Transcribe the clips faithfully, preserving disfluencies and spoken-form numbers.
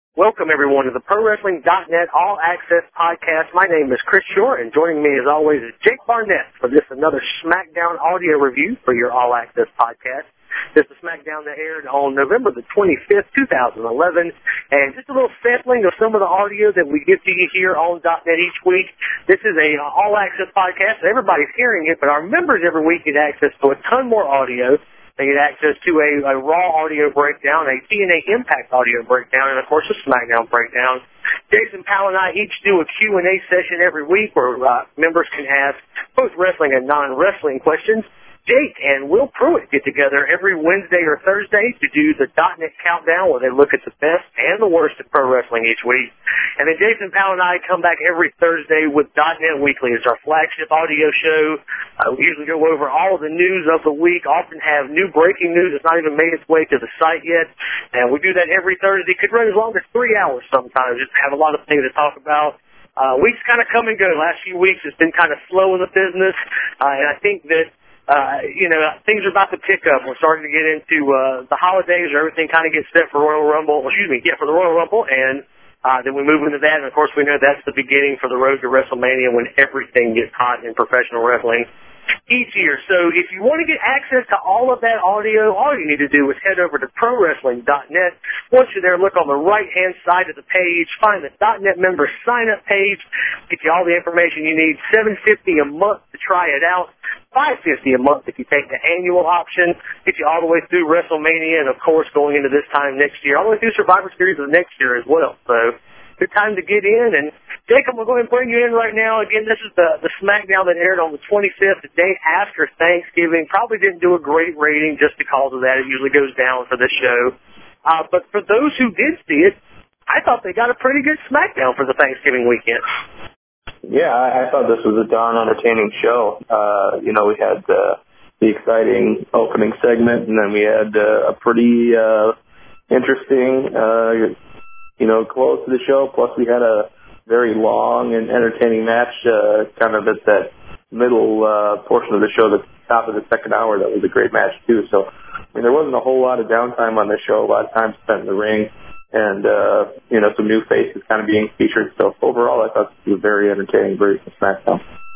Welcome, everyone, to the Pro Wrestling dot net All Access Podcast. My name is Chris Shore, and joining me, as always, is Jake Barnett for this another SmackDown audio review for your All Access Podcast. This is SmackDown that aired on November the twenty-fifth, two thousand eleven, and just a little sampling of some of the audio that we give to you here on .net each week. This is a uh, All Access Podcast, and everybody's hearing it, but our members every week get access to a ton more audio. They get access to a, a Raw audio breakdown, a T N A Impact audio breakdown, and, of course, a SmackDown breakdown. Jason Powell and I each do a Q and A session every week where uh, members can ask both wrestling and non-wrestling questions. Jake and Will Pruitt get together every Wednesday or Thursday to do the .net Countdown, where they look at the best and the worst of pro wrestling each week. And then Jason Powell and I come back every Thursday with .net Weekly. It's our flagship audio show. Uh, we usually go over all of the news of the week, often have new breaking news that's not even made its way to the site yet. And we do that every Thursday. It could run as long as three hours sometimes. Just have a lot of things to talk about. Uh, weeks kind of come and go. Last few weeks it's been kind of slow in the business. Uh, and I think that Uh, you know, things are about to pick up. We're starting to get into uh, the holidays, where everything kind of gets set for Royal Rumble. Excuse me, yeah, for the Royal Rumble, and uh, then we move into that. And of course, we know that's the beginning for the road to WrestleMania, when everything gets hot in professional wrestling each year. So if you want to get access to all of that audio, all you need to do is head over to Pro Wrestling dot net. Once you're there, look on the right-hand side of the page, find the .net member sign-up page, get you all the information you need. seven dollars and fifty cents a month to try it out. five dollars and fifty cents a month if you take the annual option. Get you all the way through WrestleMania, and of course going into this time next year, all the way through Survivor Series of next year as well. So good time to get in. And Jacob, we'll go ahead and bring you in right now. Again, this is the, the SmackDown that aired on the twenty-fifth, the day after Thanksgiving. Probably didn't do a great rating just because of that. It usually goes down for this show. Uh, but for those who did see it, I thought they got a pretty good SmackDown for the Thanksgiving weekend. Yeah, I, I thought this was a darn entertaining show. Uh, you know, we had uh, the exciting opening segment, and then we had uh, a pretty uh, interesting, uh, you know, close to the show. Plus, we had a very long and entertaining match, uh, kind of at that middle uh, portion of the show, the top of the second hour. That was a great match too. So, I mean, there wasn't a whole lot of downtime on the show. A lot of time spent in the ring. And, uh, you know, some new faces kind of being featured. So overall, I thought it was very entertaining, very SmackDown.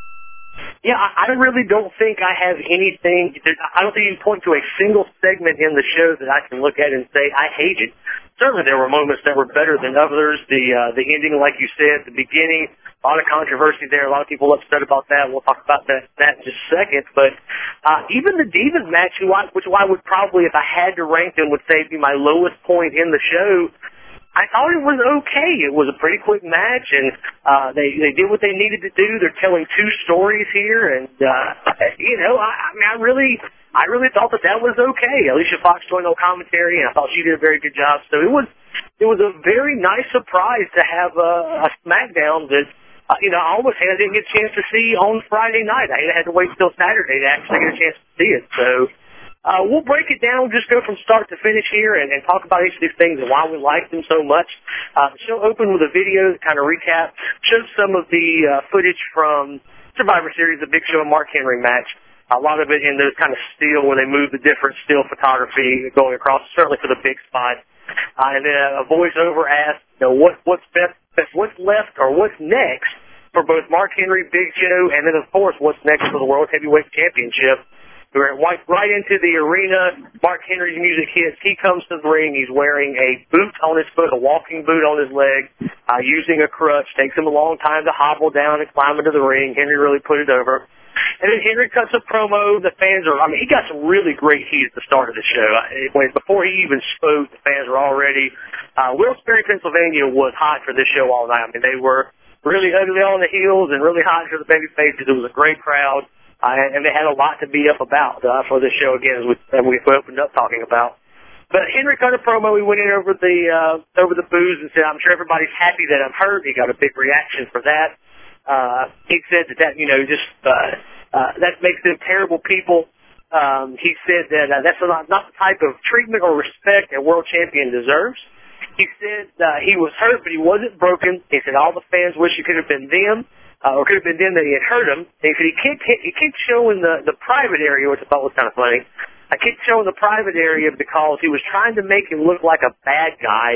Yeah, I really don't think I have anything, I don't think you can point to a single segment in the show that I can look at and say I hated. Certainly there were moments that were better than others. The uh, the ending, like you said, the beginning, a lot of controversy there, a lot of people upset about that. We'll talk about that, that in just a second. But uh, even the Divas match, who I, which I would probably, if I had to rank them, would say be my lowest point in the show, I thought it was okay. It was a pretty quick match, and uh, they they did what they needed to do. They're telling two stories here, and uh, you know, I, I mean, I really, I really thought that that was okay. Alicia Fox joined on commentary, and I thought she did a very good job. So it was, it was a very nice surprise to have a, a SmackDown that, uh, you know, I almost had I didn't get a chance to see on Friday night. I had to wait until Saturday to actually get a chance to see it. So. Uh, we'll break it down, just go from start to finish here and, and talk about each of these things and why we like them so much. Uh, the show opened with a video to kind of recap, showed some of the uh, footage from Survivor Series, the Big Show and Mark Henry match. A lot of it in those kind of still, where they move the different still photography going across, certainly for the big spot. Uh, and then a voiceover asked, you know, what, what's best, what's left or what's next for both Mark Henry, Big Show, and then, of course, what's next for the World Heavyweight Championship. We went right into the arena. Mark Henry's music hits. He comes to the ring. He's wearing a boot on his foot, a walking boot on his leg, uh, using a crutch. Takes him a long time to hobble down and climb into the ring. Henry really put it over. And then Henry cuts a promo. The fans are, I mean, he got some really great heat at the start of the show. When, before he even spoke, the fans were already, uh, Wilkes-Barre, Pennsylvania was hot for this show all night. I mean, they were really ugly on the heels and really hot for the baby faces. It was a great crowd. Uh, and they had a lot to be up about uh, for this show, again, as we, as we opened up talking about. But Henry cut a promo. We went in over the uh, over the booze and said, I'm sure everybody's happy that I'm hurt. He got a big reaction for that. Uh, he said that, that you know, just uh, uh, that makes them terrible people. Um, he said that uh, that's not, not the type of treatment or respect a world champion deserves. He said uh, he was hurt, but he wasn't broken. He said all the fans wish it could have been them. Uh, or could have been them that he had hurt him. And he said he kept, he kept showing the, the private area, which I thought was kind of funny. I kept showing the private area because he was trying to make him look like a bad guy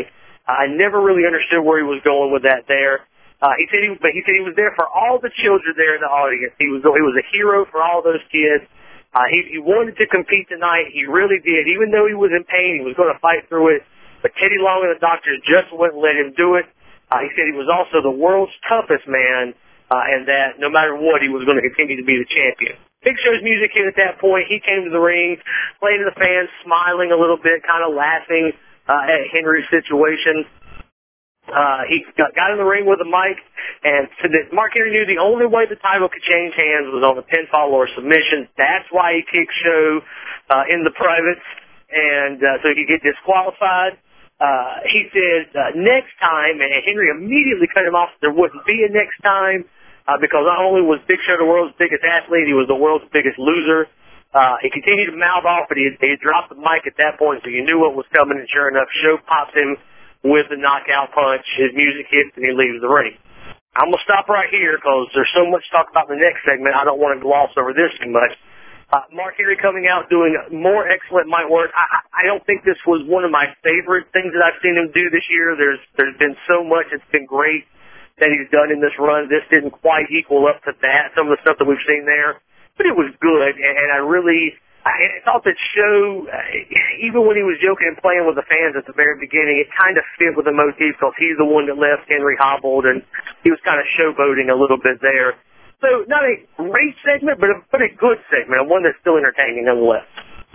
I never really understood where he was going with that there. Uh, he said he, but he said he was there for all the children there in the audience. He was, he was a hero for all those kids. Uh, he, he wanted to compete tonight. He really did. Even though he was in pain, he was going to fight through it. But Teddy Long and the doctors just wouldn't let him do it. Uh, he said he was also the world's toughest man, uh, and that no matter what, he was going to continue to be the champion. Big Show's music hit at that point. He came to the ring, played to the fans, smiling a little bit, kind of laughing uh, at Henry's situation. Uh, he got, got in the ring with a mic and said that Mark Henry knew the only way the title could change hands was on a pinfall or submission. That's why he kicked Show uh, in the privates, and uh, so he could get disqualified. Uh, he said uh, next time, and Henry immediately cut him off. There wouldn't be a next time uh, because not only was Big Show the world's biggest athlete, he was the world's biggest loser. Uh, he continued to mouth off, but he, he had dropped the mic at that point, so you knew what was coming, and sure enough, Show pops him with the knockout punch. His music hits, and he leaves the ring. I'm going to stop right here because there's so much to talk about in the next segment. I don't want to gloss over this too much. Uh, Mark Henry coming out doing more excellent mic work. I, I don't think this was one of my favorite things that I've seen him do this year. There's There's been so much that's been great that he's done in this run. This didn't quite equal up to that, some of the stuff that we've seen there. But it was good, and, and I really... I thought that Show, uh, even when he was joking and playing with the fans at the very beginning, it kind of fit with the motif because he's the one that left Henry hobbled, and he was kind of showboating a little bit there. So not a great segment, but a, but a good segment, and one that's still entertaining nonetheless.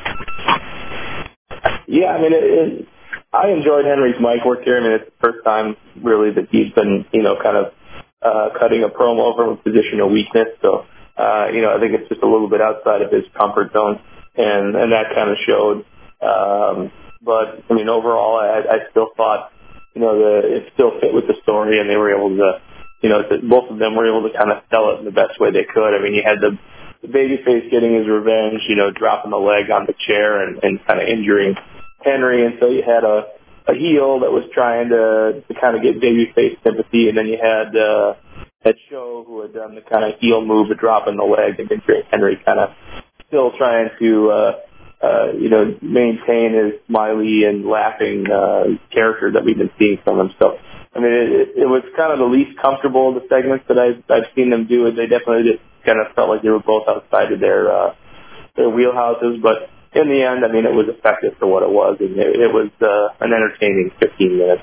Yeah, I mean, it, it, I enjoyed Henry's mic work here. I mean, it's the first time really that he's been, you know, kind of uh, cutting a promo from a position of weakness. So, uh, you know, I think it's just a little bit outside of his comfort zone. And, and that kind of showed. Um, but, I mean, overall, I, I still thought, you know, the, it still fit with the story, and they were able to, you know, the, both of them were able to kind of sell it in the best way they could. I mean, you had the, the babyface getting his revenge, you know, dropping the leg on the chair and, and kind of injuring Henry. And so you had a, a heel that was trying to, to kind of get babyface sympathy, and then you had uh, that Show who had done the kind of heel move of dropping the leg and injuring Henry, kind of still trying to, uh, uh, you know, maintain his smiley and laughing uh, character that we've been seeing from him. So, I mean, it, it was kind of the least comfortable of the segments that I've, I've seen them do. They definitely just kind of felt like they were both outside of their uh, their wheelhouses. But in the end, I mean, it was effective for what it was, and it, it was uh, an entertaining fifteen minutes.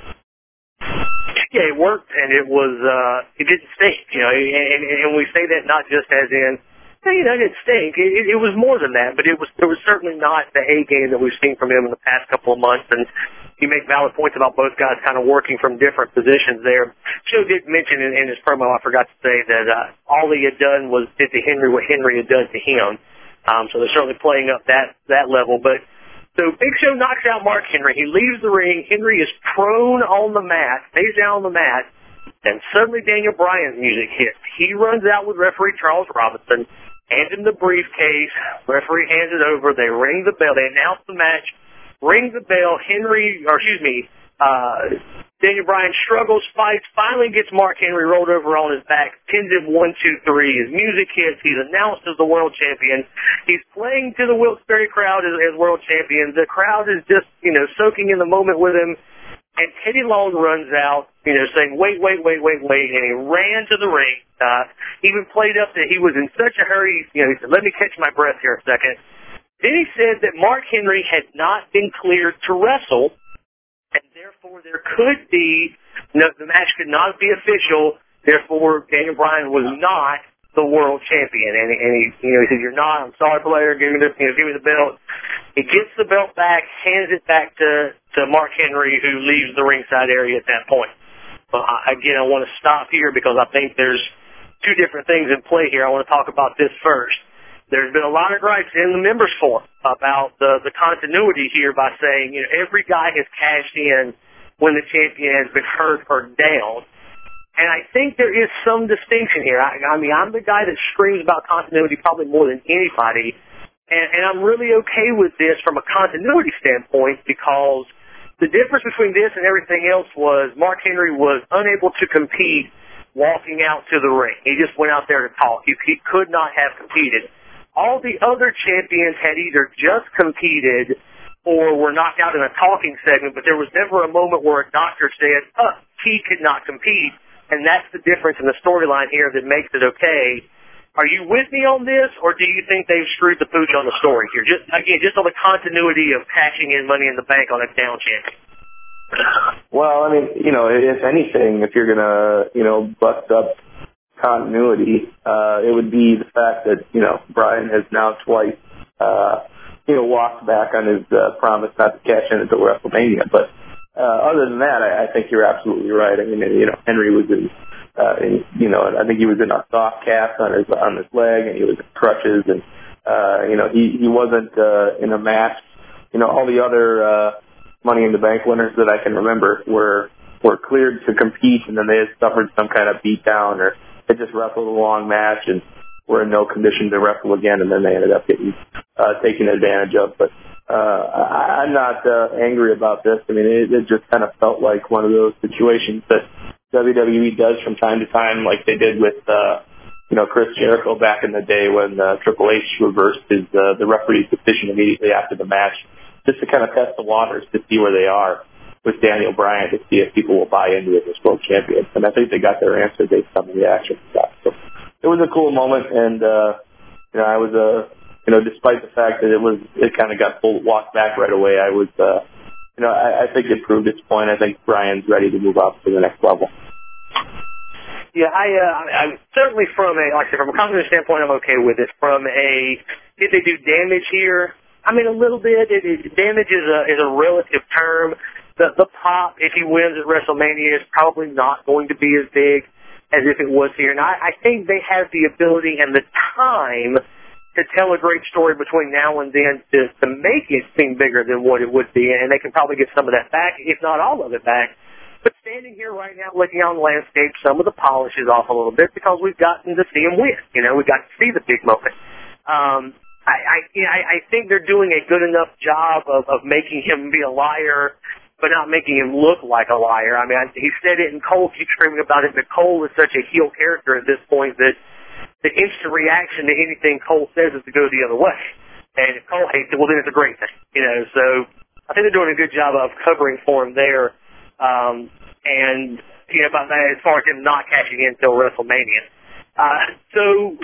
Yeah, it worked, and it was uh, it didn't stink, you know, and, and we say that not just as in, hey, you know, it didn't stink. It, it was more than that, but it was it was certainly not the A game that we've seen from him in the past couple of months. And you make valid points about both guys kind of working from different positions there. Joe did mention in, in his promo, I forgot to say, that uh, all he had done was did to Henry what Henry had done to him. Um, so they're certainly playing up that that level. But so Big Show knocks out Mark Henry. He leaves the ring. Henry is prone on the mat, stays down on the mat, and suddenly Daniel Bryan's music hits. He runs out with referee Charles Robinson, hands him the briefcase. Referee hands it over. They ring the bell. They announce the match. Ring the bell. Henry, or excuse me, uh, Daniel Bryan struggles, fights, finally gets Mark Henry rolled over on his back, pins him one, two, three. His music hits. He's announced as the world champion. He's playing to the Wilkes-Barre crowd as, as world champion. The crowd is just, you know, soaking in the moment with him. And Teddy Long runs out, you know, saying, wait, wait, wait, wait, wait. And he ran to the ring. Uh, even played up that he was in such a hurry. You know, he said, let me catch my breath here a second. Then he said that Mark Henry had not been cleared to wrestle, and therefore there could be, no, the match could not be official. Therefore, Daniel Bryan was not the world champion. And, and he, you know, he said, you're not. I'm sorry, player. Give me the, you know, give me the belt. He gets the belt back, hands it back to, to Mark Henry, who leaves the ringside area at that point. But I, again, I want to stop here because I think there's two different things in play here. I want to talk about this first. There's been a lot of gripes in the members forum about the, the continuity here by saying, you know, every guy has cashed in when the champion has been hurt or down. And I think there is some distinction here. I, I mean, I'm the guy that screams about continuity probably more than anybody. And, and I'm really okay with this from a continuity standpoint because the difference between this and everything else was Mark Henry was unable to compete walking out to the ring. He just went out there to talk. He, he could not have competed. All the other champions had either just competed or were knocked out in a talking segment, but there was never a moment where a doctor said, oh, he could not compete, and that's the difference in the storyline here that makes it okay. Are you with me on this, or do you think they've screwed the pooch on the story here? Just again, just on the continuity of cashing in Money in the Bank on a down champion. Well, I mean, you know, if anything, if you're gonna, you know, bust up continuity, uh, it would be the fact that, you know, Bryan has now twice, uh, you know, walked back on his uh, promise not to cash in until WrestleMania. But uh, other than that, I, I think you're absolutely right. I mean, you know, Henry was in, uh, in, you know, I think he was in a soft cast on his on his leg, and he was in crutches, and uh, you know, he he wasn't uh, in a match. You know, all the other uh, Money in the Bank winners that I can remember were were cleared to compete, and then they had suffered some kind of beat down, or they just wrestled a long match and were in no condition to wrestle again, and then they ended up getting uh, taken advantage of. But uh, I, I'm not uh, angry about this. I mean, it, it just kind of felt like one of those situations that W W E does from time to time, like they did with, uh, you know, Chris Jericho back in the day when uh, Triple H reversed his uh, the referee's decision immediately after the match, just to kind of test the waters to see where they are with Daniel Bryan, to see if people will buy into it as world champion. And I think they got their answer based on the reaction to that. So it was a cool moment, and uh, you know, I was, uh, you know, despite the fact that it was, it kind of got pulled, walked back right away. I was, uh, you know, I, I think it proved its point. I think Bryan's ready to move up to the next level. Yeah, I, uh, I'm certainly from a, like I said, from a confidence standpoint, I'm okay with it. From a, did they do damage here? I mean, a little bit. It, it, damage is a is a relative term. The the pop, if he wins at WrestleMania, is probably not going to be as big as if it was here. And I, I think they have the ability and the time to tell a great story between now and then to, to make it seem bigger than what it would be, and they can probably get some of that back, if not all of it back. But standing here right now looking on the landscape, some of the polish is off a little bit because we've gotten to see him win. You know, we got to see the big moment. Um, I, I, you know, I, I think they're doing a good enough job of, of making him be a liar, but not making him look like a liar. I mean, I, he said it, and Cole keeps screaming about it, but Cole is such a heel character at this point that the instant reaction to anything Cole says is to go the other way. And if Cole hates it, well, then it's a great thing. You know, so I think they're doing a good job of covering for him there. Um, and, you know, about that, as far as him not cashing in until WrestleMania. Uh, so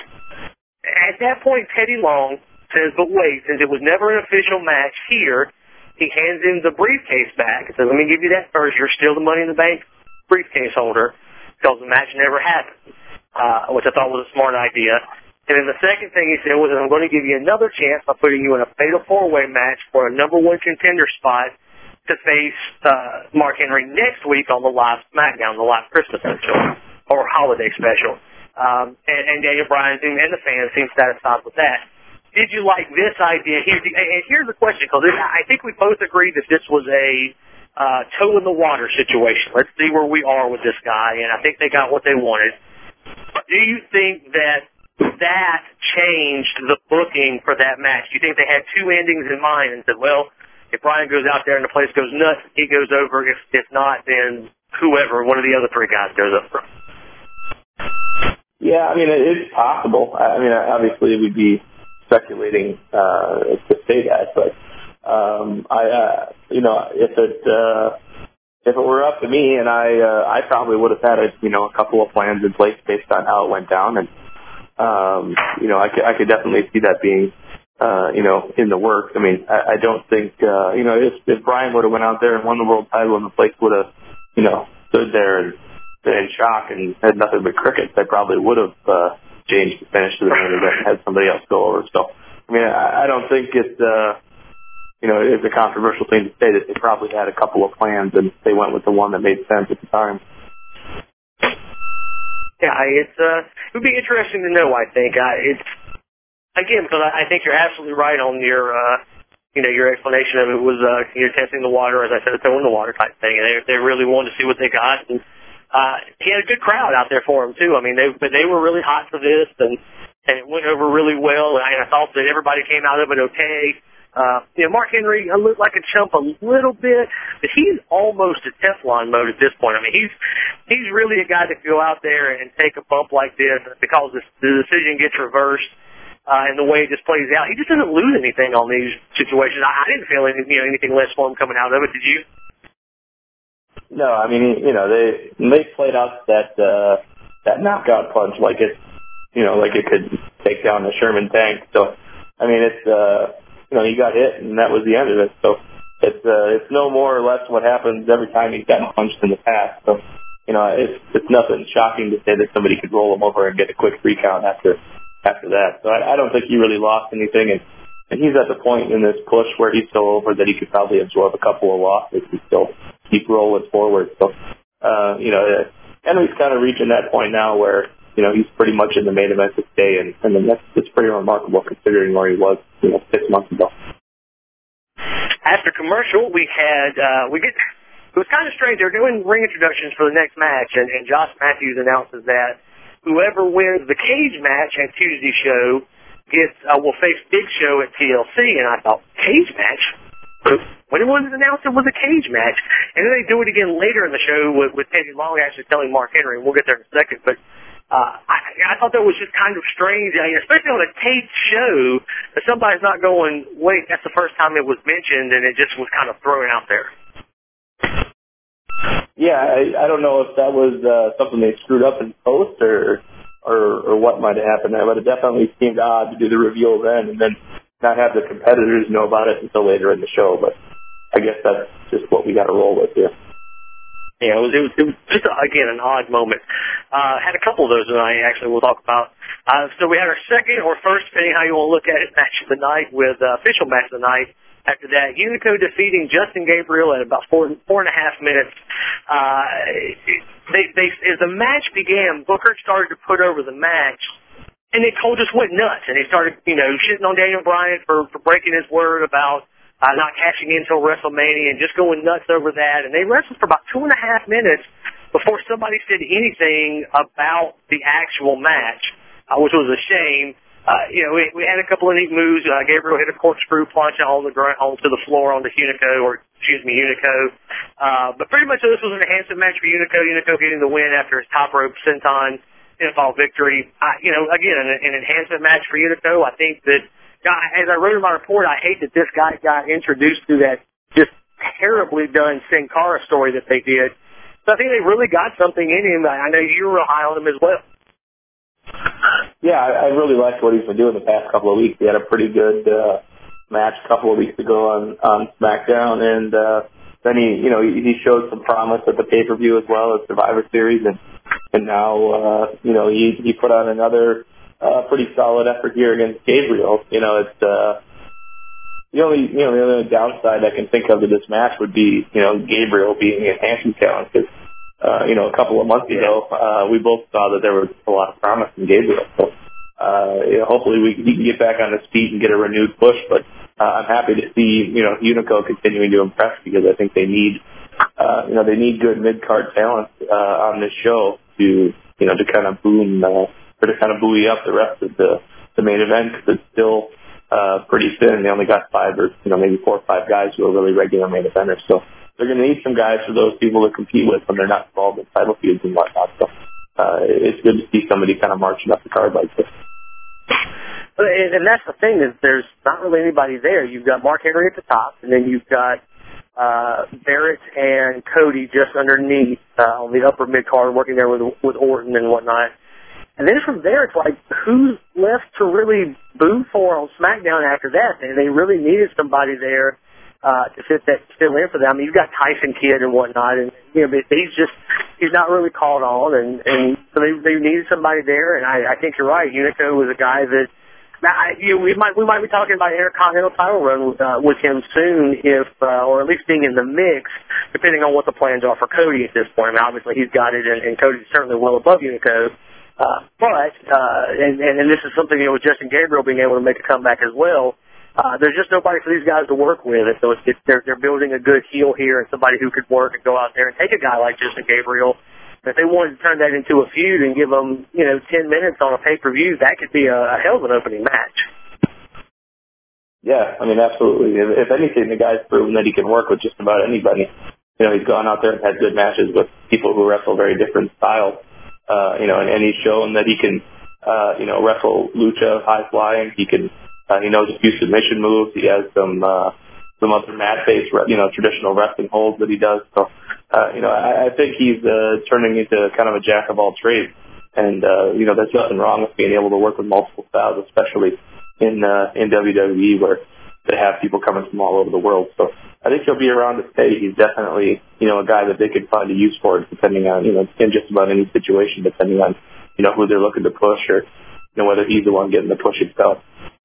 at that point, Teddy Long says, but wait, since it was never an official match here, he hands him the briefcase back and says, let me give you that first. You're still the Money in the Bank briefcase holder because the match never happened, uh, which I thought was a smart idea. And then the second thing he said was, I'm going to give you another chance by putting you in a fatal four-way match for a number one contender spot to face uh, Mark Henry next week on the live SmackDown, the live Christmas special or holiday special. Um, and, and Daniel Bryan and the fans seem satisfied with that. Did you like this idea? Here, and here's the question, because I think we both agreed that this was a uh, toe-in-the-water situation. Let's see where we are with this guy, and I think they got what they wanted. Do you think that that changed the booking for that match? Do you think they had two endings in mind and said, well, if Bryan goes out there and the place goes nuts, he goes over. If, if not, then whoever, one of the other three guys goes over? Yeah, I mean, it's possible. I mean, obviously it would be speculating uh, to say that, but um, I, uh, you know, if it uh, if it were up to me, and I, uh, I probably would have had a, you know, a couple of plans in place based on how it went down, and um, you know, I could, I could definitely see that being, uh, you know, in the works. I mean, I, I don't think, uh, you know, if, if Bryan would have went out there and won the world title, and the place would have, you know, stood there and been in shock and had nothing but crickets, I probably would have. Uh, changed the finish to the main event and had somebody else go over. So, I mean, I, I don't think it's, uh, you know, it's a controversial thing to say that they probably had a couple of plans and they went with the one that made sense at the time. Yeah, it's, uh, it would be interesting to know, I think. Uh, it's, again, because I, I think you're absolutely right on your, uh, you know, your explanation of it was, uh, you're testing the water, as I said, a toe in the water type thing. And they, they really wanted to see what they got. And, Uh, he had a good crowd out there for him too. I mean, they but they were really hot for this, and and it went over really well. And I, I thought that everybody came out of it okay. Uh, you know, Mark Henry looked like a chump a little bit, but he's almost at Teflon mode at this point. I mean, he's he's really a guy that can go out there and take a bump like this because this, the decision gets reversed. uh, and the way it just plays out. He just doesn't lose anything on these situations. I, I didn't feel any, you know, anything less for him coming out of it. Did you? No, I mean, you know, they they played out that uh, that knockout punch like it, you know, like it could take down the Sherman tank. So, I mean, it's uh, you know, he got hit and that was the end of it. So. It's uh, it's no more or less what happens every time he's gotten punched in the past. So, you know, it's it's nothing shocking to say that somebody could roll him over and get a quick three count after after that. So I, I don't think he really lost anything, and and he's at the point in this push where he's so over that he could probably absorb a couple of losses and still keep rolling forward. So, uh, you know, Henry's kind of reaching that point now where you know he's pretty much in the main event to stay, and and that's it's pretty remarkable considering where he was you know six months ago. After commercial, we had, uh, we get, it was kind of strange. They were doing ring introductions for the next match, and, and Josh Matthews announces that whoever wins the cage match at Tuesday's show gets, uh, will face Big Show at T L C. And I thought, cage match? When it was announced it was a cage match. And then they do it again later in the show with, with Teddy Long actually telling Mark Henry, and we'll get there in a second, but Uh, I, I thought that was just kind of strange, I mean, especially on a taped show, that somebody's not going, wait, that's the first time it was mentioned, and it just was kind of thrown out there. Yeah, I, I don't know if that was uh, something they screwed up in post or, or or what might have happened there, but it definitely seemed odd to do the reveal then and then not have the competitors know about it until later in the show, but I guess that's just what we got to roll with here. Yeah, it was, it was, it was just, again, an odd moment. Uh, had a couple of those tonight, actually, we'll talk about. Uh, so we had our second or first, depending how you want to look at it, match of the night with uh, official match of the night. After that, Unico defeating Justin Gabriel at about four, four and a half minutes. Uh, they, they, as the match began, Booker started to put over the match, and then Cole just went nuts, and he started, you know, shitting on Daniel Bryan for, for breaking his word about Uh, not cashing in until WrestleMania and just going nuts over that. And they wrestled for about two and a half minutes before somebody said anything about the actual match, uh, which was a shame. Uh, you know, we, we had a couple of neat moves. Uh, Gabriel hit a corkscrew punch on the ground, onto the floor onto Unico, or excuse me, Unico. Uh, but pretty much this was an enhancement match for Unico. Unico getting the win after his top rope senton pinfall victory. Uh, you know, again, an, an enhancement match for Unico. I think that as I wrote in my report, I hate that this guy got introduced to that just terribly done Sin Cara story that they did. So I think they really got something in him. I know you were real high on him as well. Yeah, I, I really liked what he's been doing the past couple of weeks. He had a pretty good uh, match a couple of weeks ago on, on SmackDown, and uh, then he, you know, he, he showed some promise at the pay-per-view as well as Survivor Series, and and now, uh, you know, he he put on another. Uh, pretty solid effort here against Gabriel. You know, it's uh, the only you know the only downside I can think of to this match would be you know Gabriel being a handsome talent because uh, you know a couple of months ago uh, we both saw that there was a lot of promise in Gabriel. So uh, you know, hopefully we he can get back on his feet and get a renewed push. But uh, I'm happy to see you know Unico continuing to impress because I think they need uh, you know they need good mid card talent uh, on this show to you know to kind of boom. Uh, or to kind of buoy up the rest of the, the main event because it's still uh, pretty thin. They only got five or, you know, maybe four or five guys who are really regular main eventers. So they're going to need some guys for those people to compete with when they're not involved in title feuds and whatnot. So uh, it's good to see somebody kind of marching up the card like this. And that's the thing is there's not really anybody there. You've got Mark Henry at the top, and then you've got uh, Barrett and Cody just underneath uh, on the upper mid-card working there with, with Orton and whatnot. And then from there, it's like, who's left to really boo for on SmackDown after that? They, they really needed somebody there uh, to fit that fill in for them. I mean, you've got Tyson Kidd and whatnot, and you know, but he's just he's not really called on, and and so they they needed somebody there. And I, I think you're right. Unico was a guy that I, you know, we might we might be talking about Intercontinental title run with, uh, with him soon, if uh, or at least being in the mix, depending on what the plans are for Cody at this point. I mean, obviously he's got it, and, and Cody's certainly well above Unico. Uh, but, uh, and, and, and this is something, you know, with Justin Gabriel being able to make a comeback as well, uh, there's just nobody for these guys to work with. And so it's, it's, they're, they're building a good heel here and somebody who could work and go out there and take a guy like Justin Gabriel. If they wanted to turn that into a feud and give them, you know, ten minutes on a pay-per-view, that could be a, a hell of an opening match. Yeah, I mean, absolutely. If, if anything, the guy's proven that he can work with just about anybody. You know, he's gone out there and had good matches with people who wrestle very different styles. Uh, you know, and, and he's shown that he can uh, you know, wrestle Lucha high flying. He can, uh, he knows a few submission moves. He has some, uh, some other mat-based, you know, traditional wrestling holds that he does. So, uh, you know, I, I think he's uh, turning into kind of a jack of all trades. And, uh, you know, there's nothing wrong with being able to work with multiple styles, especially in uh, in W W E where they have people coming from all over the world. So I think he'll be around to stay. He's definitely, you know, a guy that they could find a use for, depending on, you know, in just about any situation, depending on, you know, who they're looking to push or, you know, whether he's the one getting the push himself.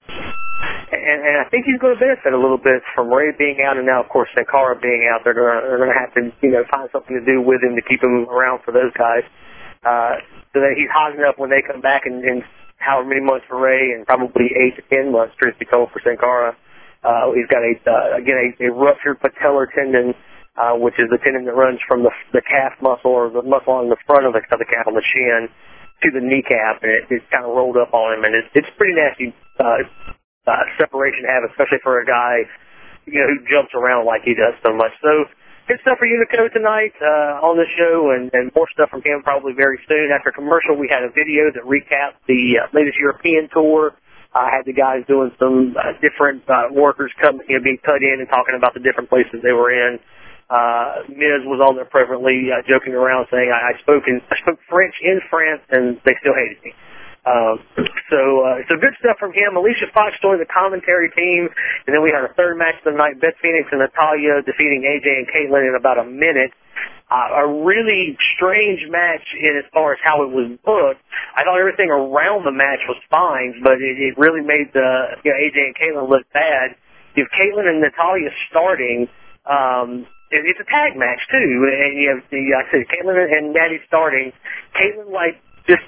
And, and I think he's going to benefit a little bit from Ray being out, and now, of course, Sin Cara being out. They're going to, they're going to have to, you know, find something to do with him to keep him around for those guys. Uh, so that he's hot enough when they come back in, in however many months for Ray, and probably eight to ten months, truth be told, for Sin Cara. Uh, he's got a, uh, again, a, a ruptured patellar tendon, uh, which is the tendon that runs from the, the calf muscle or the muscle on the front of the, of the calf on the shin to the kneecap, and it, it's kind of rolled up on him, and it's, it's pretty nasty, uh, uh, separation to have, especially for a guy, you know, who jumps around like he does so much. So, good stuff for Unico tonight uh, on the show, and, and more stuff from him probably very soon. After commercial, we had a video that recapped the uh, latest European tour. I uh, had the guys doing some uh, different uh, workers coming, you know, being cut in and talking about the different places they were in. Uh, Miz was on there privately uh, joking around, saying I, I spoke in, I spoke French in France, and they still hated me. Um, so, uh, so good stuff from him. Alicia Fox joined the commentary team, and then we had a third match of the night, Beth Phoenix and Natalya defeating A J and Caitlyn in about a minute. Uh, a really strange match in as far as how it was booked. I thought everything around the match was fine, but it, it really made the, you know, A J and Caitlyn look bad. If Caitlyn and Natalya starting, um, it, it's a tag match too, and you have the, I said Caitlyn and Natty starting. Caitlyn like just,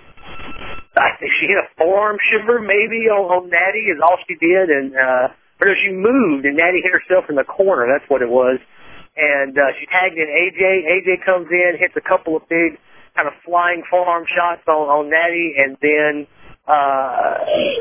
I think she hit a forearm shiver maybe on, on Natty is all she did, and uh, or she moved and Natty hit herself in the corner. That's what it was. And uh, she tagged in A J. A J comes in, hits a couple of big kind of flying forearm shots on, on Natty, and then uh,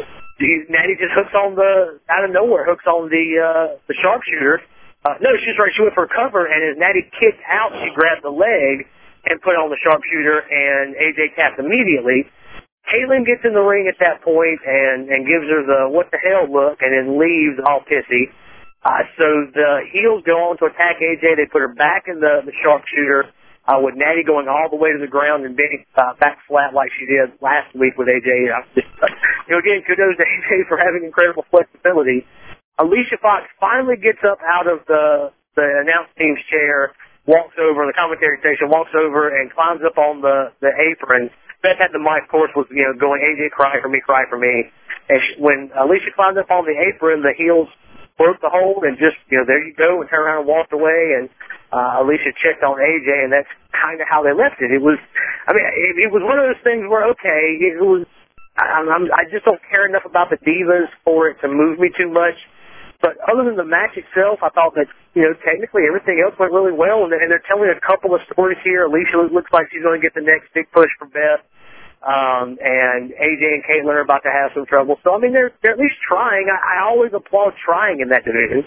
Natty just hooks on the out of nowhere hooks on the uh, the sharpshooter. Uh, no, she's right. She went for a cover, and as Natty kicked out, she grabbed the leg and put on the sharpshooter, and A J tapped immediately. Caitlyn gets in the ring at that point and, and gives her the what the hell look and then leaves all pissy. Uh, so the heels go on to attack A J. They put her back in the, the sharpshooter uh, with Natty going all the way to the ground and being uh, back flat like she did last week with A J. Uh, just, uh, you know, again, kudos to A J for having incredible flexibility. Alicia Fox finally gets up out of the, the announce team's chair, walks over, the commentary station, walks over and climbs up on the, the apron. Beth had the mic, of course, was, you know, going, A J, cry for me, cry for me. And she, when Alicia climbed up on the apron, the heels broke the hold and just, you know, there you go, and turned around and walked away. And uh, Alicia checked on A J, and that's kind of how they left it. It was, I mean, it, it was one of those things where, okay, it was, I, I'm, I just don't care enough about the Divas for it to move me too much. But other than the match itself, I thought that, you know, technically everything else went really well, and they're telling a couple of stories here. Alicia looks like she's going to get the next big push for Beth, um, and A J and Caitlyn are about to have some trouble. So, I mean, they're, they're at least trying. I, I always applaud trying in that division.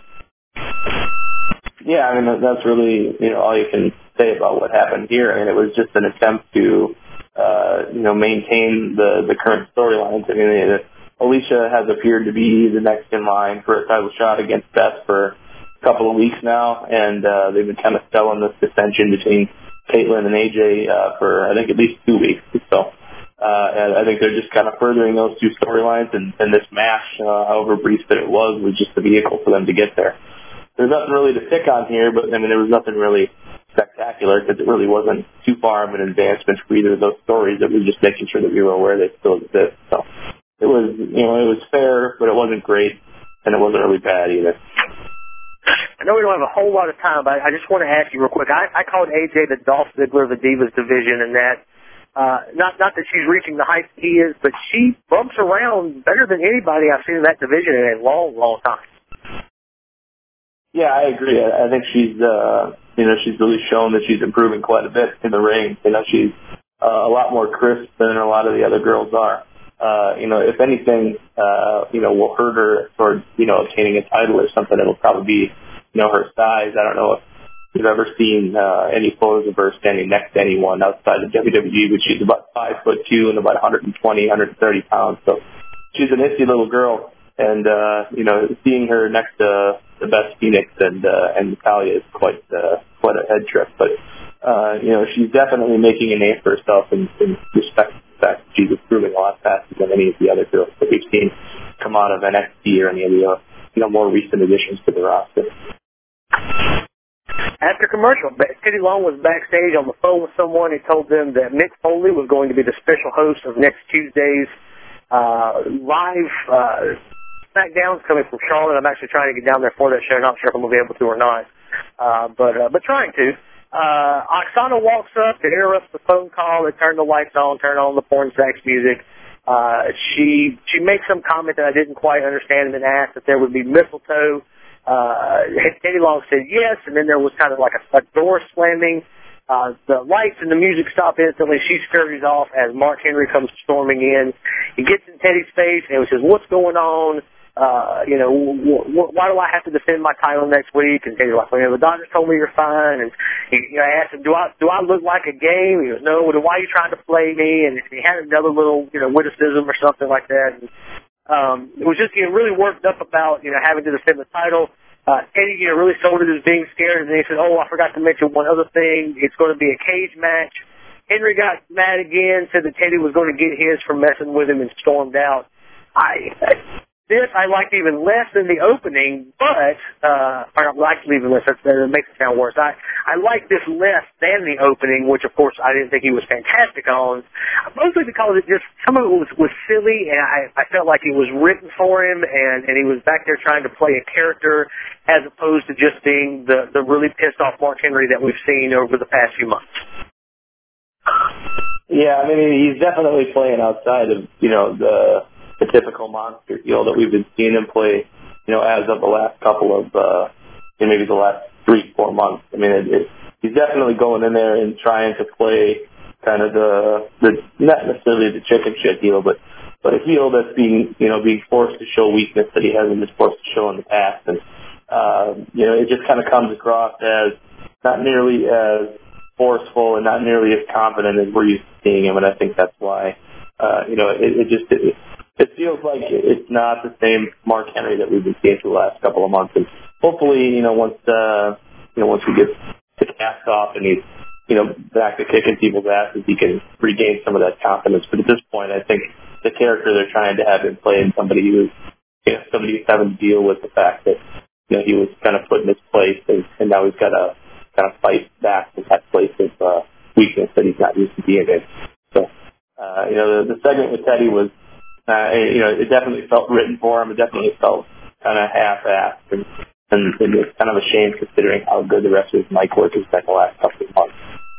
Yeah, I mean, that's really, you know, all you can say about what happened here. I mean, it was just an attempt to, uh, you know, maintain the, the current storylines. I mean, it, Alicia has appeared to be the next in line for a title shot against Beth for a couple of weeks now, and uh, they've been kind of selling this dissension between Caitlyn and A J uh, for, I think, at least two weeks. So uh, and I think they're just kind of furthering those two storylines, and, and this match, uh, however brief that it was, was just the vehicle for them to get there. There's nothing really to pick on here, but, I mean, there was nothing really spectacular because it really wasn't too far of an advancement for either of those stories. It was just making sure that we were aware they still exist. So it was, you know, it was fair, but it wasn't great, and it wasn't really bad either. I know we don't have a whole lot of time, but I just want to ask you real quick. I, I called A J the Dolph Ziggler of the Divas division, and that, uh, not not that she's reaching the heights he is, but she bumps around better than anybody I've seen in that division in a long, long time. Yeah, I agree. I, I think she's, uh, you know, she's really shown that she's improving quite a bit in the ring. You know, she's uh, a lot more crisp than a lot of the other girls are. Uh, you know, if anything, uh, you know, will hurt her towards, you know, obtaining a title or something, it'll probably be, you know, her size. I don't know if we've ever seen uh, any photos of her standing next to anyone outside of W W E, but she's about five foot two and about one twenty, one thirty pounds. So she's an itsy little girl, and uh, you know, seeing her next to the Beth Phoenix and uh, and Natalya is quite uh, quite a head trip. But uh, you know, she's definitely making a name for herself in, in respect to the fact that she's improving a lot faster than any of the other girls that we've seen come out of N X T or any of the uh, you know more recent additions to the roster. After commercial, Teddy Long was backstage on the phone with someone. He told them that Mick Foley was going to be the special host of next Tuesday's uh, live uh, SmackDowns coming from Charlotte. I'm actually trying to get down there for that show. Not sure if I'm going to be able to or not, uh, but uh, but trying to. Uh, Oksana walks up and interrupts the phone call. They turn the lights on, turn on the porn sex music. Uh, she she makes some comment that I didn't quite understand and then asked if there would be mistletoe. Uh, Teddy Long said yes, and then there was kind of like a, a door slamming. Uh, the lights and the music stop instantly. She scurries off as Mark Henry comes storming in. He gets in Teddy's face and he says, "What's going on? Uh, you know, w- w- why do I have to defend my title next week?" And Teddy's like, "Well, the doctor told me you're fine." And he, you know, I asked him, "Do I do I look like a game?" He goes, "No." Well, why are you trying to play me? And he had another little, you know, witticism or something like that. And, Um, it was just getting really worked up about, you know, having to defend the title. Uh, Teddy, you know, really sold it as being scared, and then he said, "Oh, I forgot to mention one other thing. It's going to be a cage match." Henry got mad again, said that Teddy was going to get his for messing with him, and stormed out. I, this I liked even less than the opening, but, uh, or I liked even less, that, that makes it sound worse. I, I liked this less than the opening, which of course I didn't think he was fantastic on, mostly because it just, some of it was, was silly, and I, I felt like it was written for him, and, and he was back there trying to play a character as opposed to just being the, the really pissed off Mark Henry that we've seen over the past few months. Yeah, I mean, he's definitely playing outside of, you know, the the typical monster heel that we've been seeing him play, you know, as of the last couple of, uh, you know, maybe the last three, four months. I mean, it, it, he's definitely going in there and trying to play kind of the, the not necessarily the chicken shit heel, but, but a heel that's being, you know, being forced to show weakness that he hasn't been forced to show in the past. And, uh, you know, it just kind of comes across as not nearly as forceful and not nearly as confident as we're used to seeing him. And I think that's why, uh, you know, it, it just, it, It feels like it's not the same Mark Henry that we've been seeing for the last couple of months. And hopefully, you know, once uh, you know, once we get the cast off and he's, you know, back to kicking people's asses, he can regain some of that confidence. But at this point, I think the character they're trying to have him play is somebody who's, you know, somebody who's having to deal with the fact that, you know, he was kind of put in his place, and, and now he's got to kind of fight back to that place of uh, weakness that he's not used to being in. So, uh, you know, the, the segment with Teddy was. Uh, it, you know, it definitely felt written for him. It definitely felt kind of half-assed, and, and, and it's kind of a shame considering how good the rest of his mic work has been the last couple of months.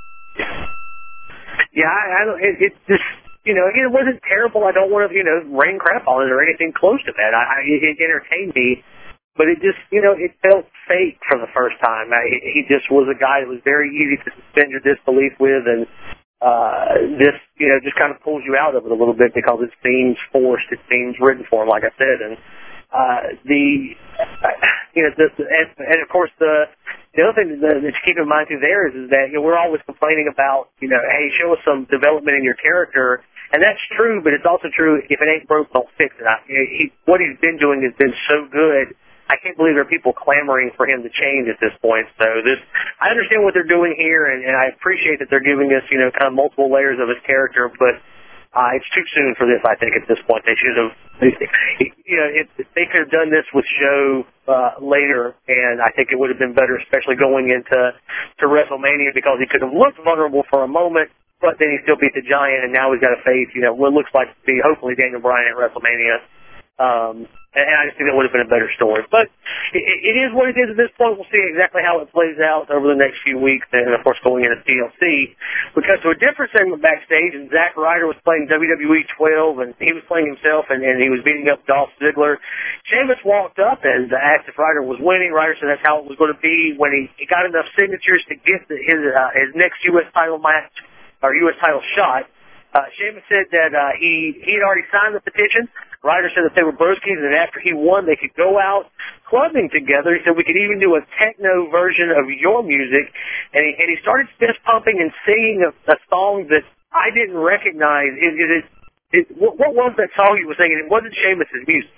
Yeah, I, I don't. It, it just, you know, it wasn't terrible. I don't want to, you know, rain crap on it or anything close to that. I, I it entertained me, but it just, you know, it felt fake for the first time. I, he just was a guy that was very easy to suspend your disbelief with, and. Uh, this, you know, just kind of pulls you out of it a little bit because it seems forced, it seems written for him, like I said. And, uh, the, you know, the, and, and of course the, the other thing that, that you keep in mind too there is, is that, you know, we're always complaining about, you know, hey, show us some development in your character. And that's true, but it's also true, if it ain't broke, don't fix it. I, you know, he, what he's been doing has been so good. I can't believe there are people clamoring for him to change at this point. So this, I understand what they're doing here, and, and I appreciate that they're giving us, you know, kind of multiple layers of his character, but uh, it's too soon for this, I think, at this point. They should have, you know, if they could have done this with Joe uh, later, and I think it would have been better, especially going into to WrestleMania, because he could have looked vulnerable for a moment, but then he still beat the Giant, and now he's got to face, you know, what looks like to be, hopefully, Daniel Bryan at WrestleMania. Um, and I just think that would have been a better story. But it, it is what it is at this point. We'll see exactly how it plays out over the next few weeks, and, of course, going into T L C. We cut to a different segment backstage, and Zack Ryder was playing W W E twelve, and he was playing himself, and, and he was beating up Dolph Ziggler. Sheamus walked up and asked if Ryder was winning. Ryder said that's how it was going to be when he, he got enough signatures to get the, his, uh, his next U S title match, or U S title shot. Uh, Sheamus said that uh, he he had already signed the petition. Ryder said that they were broskies, and after he won, they could go out clubbing together. He said we could even do a techno version of your music, and he, and he started fist pumping and singing a, a song that I didn't recognize. Is, is it, is, what, what was that song he was singing? It wasn't Sheamus's music.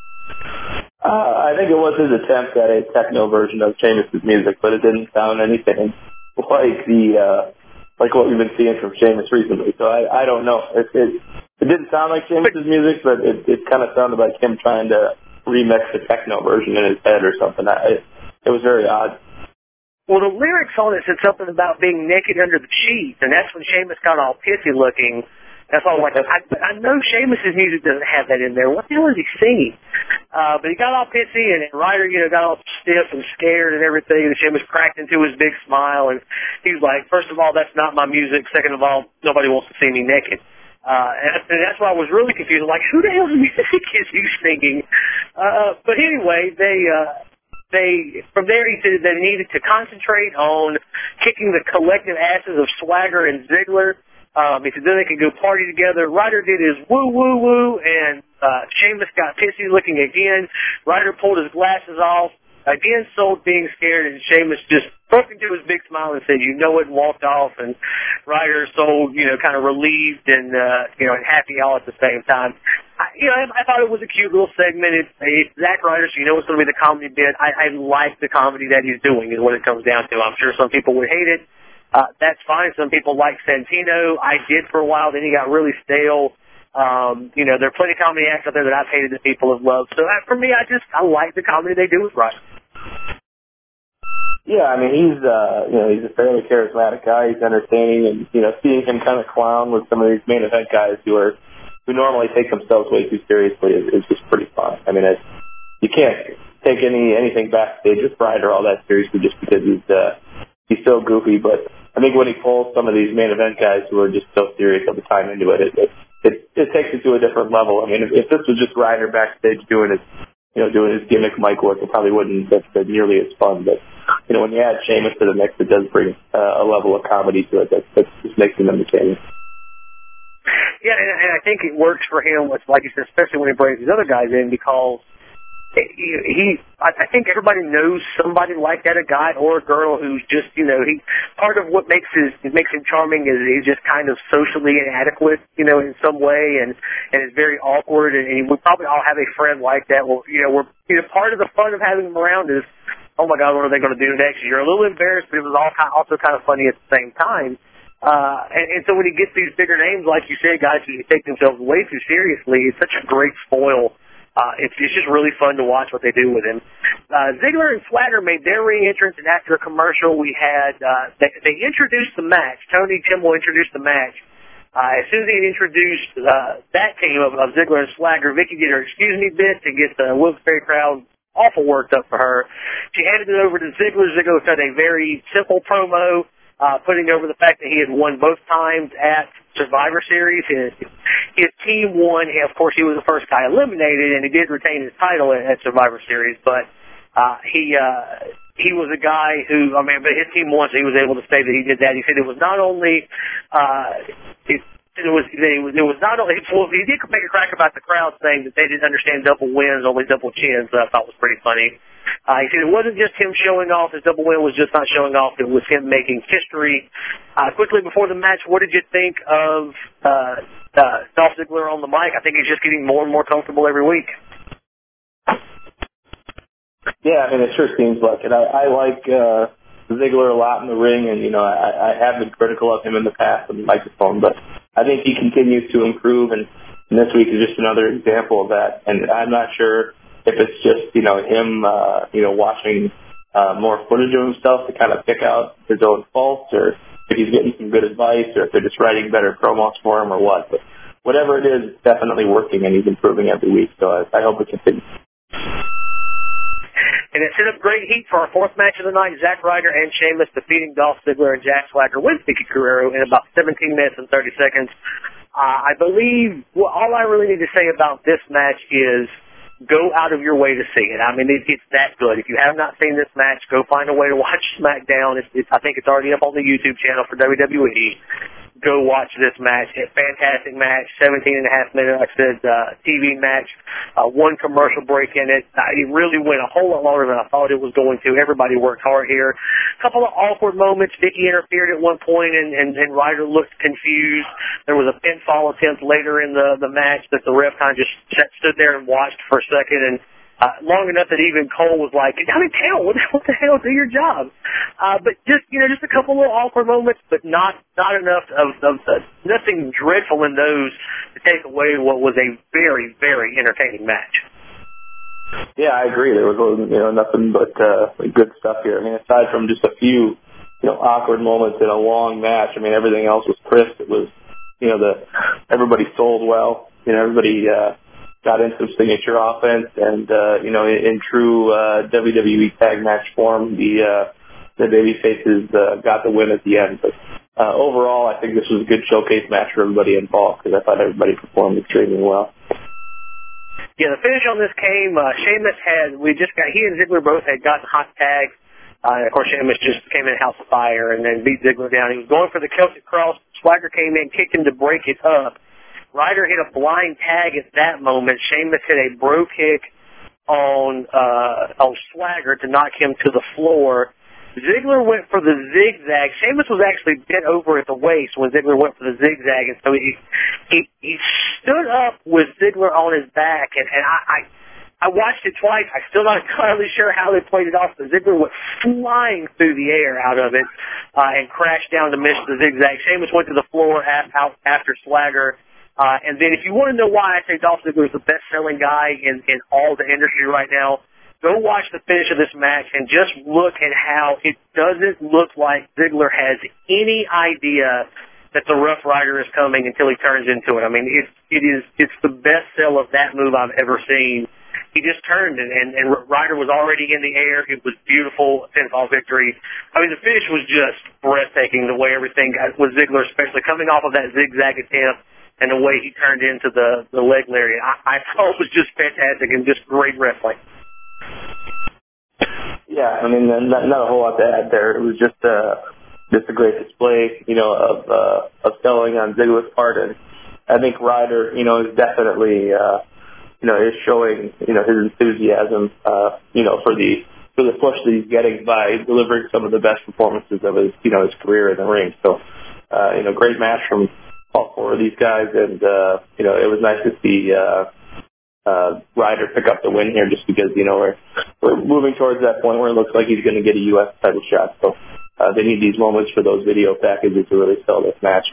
Uh, I think it was his attempt at a techno version of Sheamus's music, but it didn't sound anything like the uh, like what we've been seeing from Sheamus recently. So I, I don't know. It, it it didn't sound like Sheamus's music, but it, it kind of sounded like him trying to remix the techno version in his head or something. I, it, it was very odd. Well, the lyrics on it said something about being naked under the sheets, and that's when Sheamus got all pissy looking. That's all I'm like, I, I know Sheamus's music doesn't have that in there. What the hell is he singing? Uh, but he got all pissy, and Ryder, you know, got all stiff and scared and everything, and Sheamus cracked into his big smile, and he was like, first of all, that's not my music. Second of all, nobody wants to see me naked. Uh, and, and that's why I was really confused. Like, who the hell's music is he singing? Uh, but anyway, they, uh, they, from there he said they needed to concentrate on kicking the collective asses of Swagger and Ziggler. Um, he said then they could go party together. Ryder did his woo, woo, woo, and uh, Sheamus got pissy looking again. Ryder pulled his glasses off, again sold being scared, and Sheamus just broke into his big smile and said, you know it, and walked off. And Ryder sold, you know, kind of relieved and, uh, you know, and happy all at the same time. I, you know, I, I thought it was a cute little segment. It's, it's Zack Ryder, so you know it's going to be the comedy bit. I, I like the comedy that he's doing is what it comes down to. I'm sure some people would hate it. Uh, that's fine. Some people like Santino. I did for a while. Then he got really stale. Um, you know, there are plenty of comedy acts out there that I've hated that people have loved. So uh, for me, I just, I like the comedy they do with Ryder. Yeah, I mean, he's, uh, you know, he's a fairly charismatic guy. He's entertaining, and, you know, seeing him kind of clown with some of these main event guys who are, who normally take themselves way too seriously is, is just pretty fun. I mean, it's, you can't take any, anything backstage with Ryder all that seriously just because he's, uh, he's so goofy, but I think when he pulls some of these main event guys who are just so serious all the time into it, it, it, it, it takes it to a different level. I mean, if, if this was just Ryder backstage doing his, you know, doing his gimmick mic work, it probably wouldn't have been nearly as fun. But, you know, when you add Sheamus to the mix, it does bring uh, a level of comedy to it that, that just makes him entertaining. Yeah, and, and I think it works for him, with, like you said, especially when he brings these other guys in, because he, he I, I think everybody knows somebody like that, a guy or a girl who's just, you know, he, part of what makes his, makes him charming is he's just kind of socially inadequate, you know, in some way, and, and is very awkward, and, and we probably all have a friend like that. Well, you know, we're, you know, part of the fun of having him around is, oh my God, what are they going to do next? You're a little embarrassed, but it was all kind, also kind of funny at the same time. Uh, and, and so when he gets these bigger names, like you said, guys who take themselves way too seriously, it's such a great spoil. Uh, it's, it's just really fun to watch what they do with him. Uh, Ziggler and Swagger made their ring entrance, and after a commercial, we had, uh, they, they introduced the match. Tony Kimmel introduced the match. Uh, as soon as he introduced, uh, that team of, of Ziggler and Swagger, Vicky did her excuse me bit to get the Wilkes-Barre crowd awful worked up for her. She handed it over to Ziggler. Ziggler cut a very simple promo, uh, putting over the fact that he had won both times at Survivor Series. His, his team won. He, of course, he was the first guy eliminated, and he did retain his title at, at Survivor Series. But uh, he uh, he was a guy who, I mean, but his team won, so he was able to say that he did that. He said it was not only uh, it, it was it was, it was not only well, he did make a crack about the crowd saying that they didn't understand double wins, only double chins. That I thought was pretty funny. Uh, he said it wasn't just him showing off. His double win was just not showing off. It was him making history. Uh, quickly before the match, what did you think of uh, uh, Dolph Ziggler on the mic? I think he's just getting more and more comfortable every week. Yeah, I mean, it sure seems like it. I, I like uh, Ziggler a lot in the ring, and, you know, I, I have been critical of him in the past on the microphone, but I think he continues to improve, and, and this week is just another example of that. And I'm not sure if it's just, you know, him, uh, you know, watching uh, more footage of himself to kind of pick out his own faults, or if he's getting some good advice, or if they're just writing better promos for him, or what. But whatever it is, it's definitely working, and he's improving every week, so I, I hope it continues. And it set up great heat for our fourth match of the night, Zack Ryder and Sheamus defeating Dolph Ziggler and Jack Swagger with Vicky Guerrero in about seventeen minutes and thirty seconds. Uh, I believe, well, all I really need to say about this match is go out of your way to see it. I mean, it, it's that good. If you have not seen this match, go find a way to watch SmackDown. It's, it's, I think it's already up on the YouTube channel for W W E. go watch this match. A fantastic match, seventeen and a half minutes, like I said, uh, T V match, uh, one commercial break in it. Uh, it really went a whole lot longer than I thought it was going to. Everybody worked hard here. A couple of awkward moments. Vicky interfered at one point, and, and, and Ryder looked confused. There was a pinfall attempt later in the, the match that the ref kind of just stood there and watched for a second, and Uh, long enough that even Cole was like, "Get down in town. What, what the hell? Do your job." Uh, but just you know, just a couple little awkward moments, but not not enough of, of uh, nothing dreadful in those to take away what was a very very entertaining match. Yeah, I agree. There was you know nothing but uh, good stuff here. I mean, aside from just a few you know awkward moments in a long match, I mean everything else was crisp. It was you know the everybody sold well. You know everybody. Uh, got in some signature offense, and, uh, you know, in, in true uh, W W E tag match form, the uh, the babyfaces uh, got the win at the end. But uh, overall, I think this was a good showcase match for everybody involved, because I thought everybody performed extremely well. Yeah, the finish on this came, uh, Sheamus had, we just got, he and Ziggler both had gotten hot tags. Uh, and of course, Sheamus just came in House of Fire and then beat Ziggler down. He was going for the Celtic Cross. Swagger came in, kicked him to break it up. Ryder hit a blind tag at that moment. Sheamus hit a bro kick on uh, on Swagger to knock him to the floor. Ziggler went for the zigzag. Sheamus was actually bent over at the waist when Ziggler went for the zigzag, and so he he, he stood up with Ziggler on his back, and, and I, I I watched it twice. I'm still not entirely sure how they played it off, but Ziggler went flying through the air out of it uh, and crashed down to miss the zigzag. Sheamus went to the floor at, out after Swagger. Uh, and then if you want to know why I say Dolph Ziggler is the best-selling guy in, in all the industry right now, go watch the finish of this match and just look at how it doesn't look like Ziggler has any idea that the Rough Rider is coming until he turns into it. I mean, it's, it is, it's the best sell of that move I've ever seen. He just turned, and, and, and Ryder was already in the air. It was beautiful, pinfall victory. I mean, the finish was just breathtaking, the way everything got with Ziggler, especially coming off of that zigzag attempt. And the way he turned into the, the leg lariat, I, I thought it was just fantastic and just great wrestling. Yeah, I mean, not, not a whole lot to add there. It was just uh, just a great display, you know, of uh, of selling on Ziggler's part, and I think Ryder, you know, is definitely, uh, you know, is showing, you know, his enthusiasm, uh, you know, for the for the push that he's getting by delivering some of the best performances of his, you know, his career in the ring. So, uh, you know, great match from all four of these guys, and uh, you know, it was nice to see uh, uh, Ryder pick up the win here, just because you know we're we're moving towards that point where it looks like he's going to get a U S title shot. So uh, they need these moments for those video packages to really sell this match.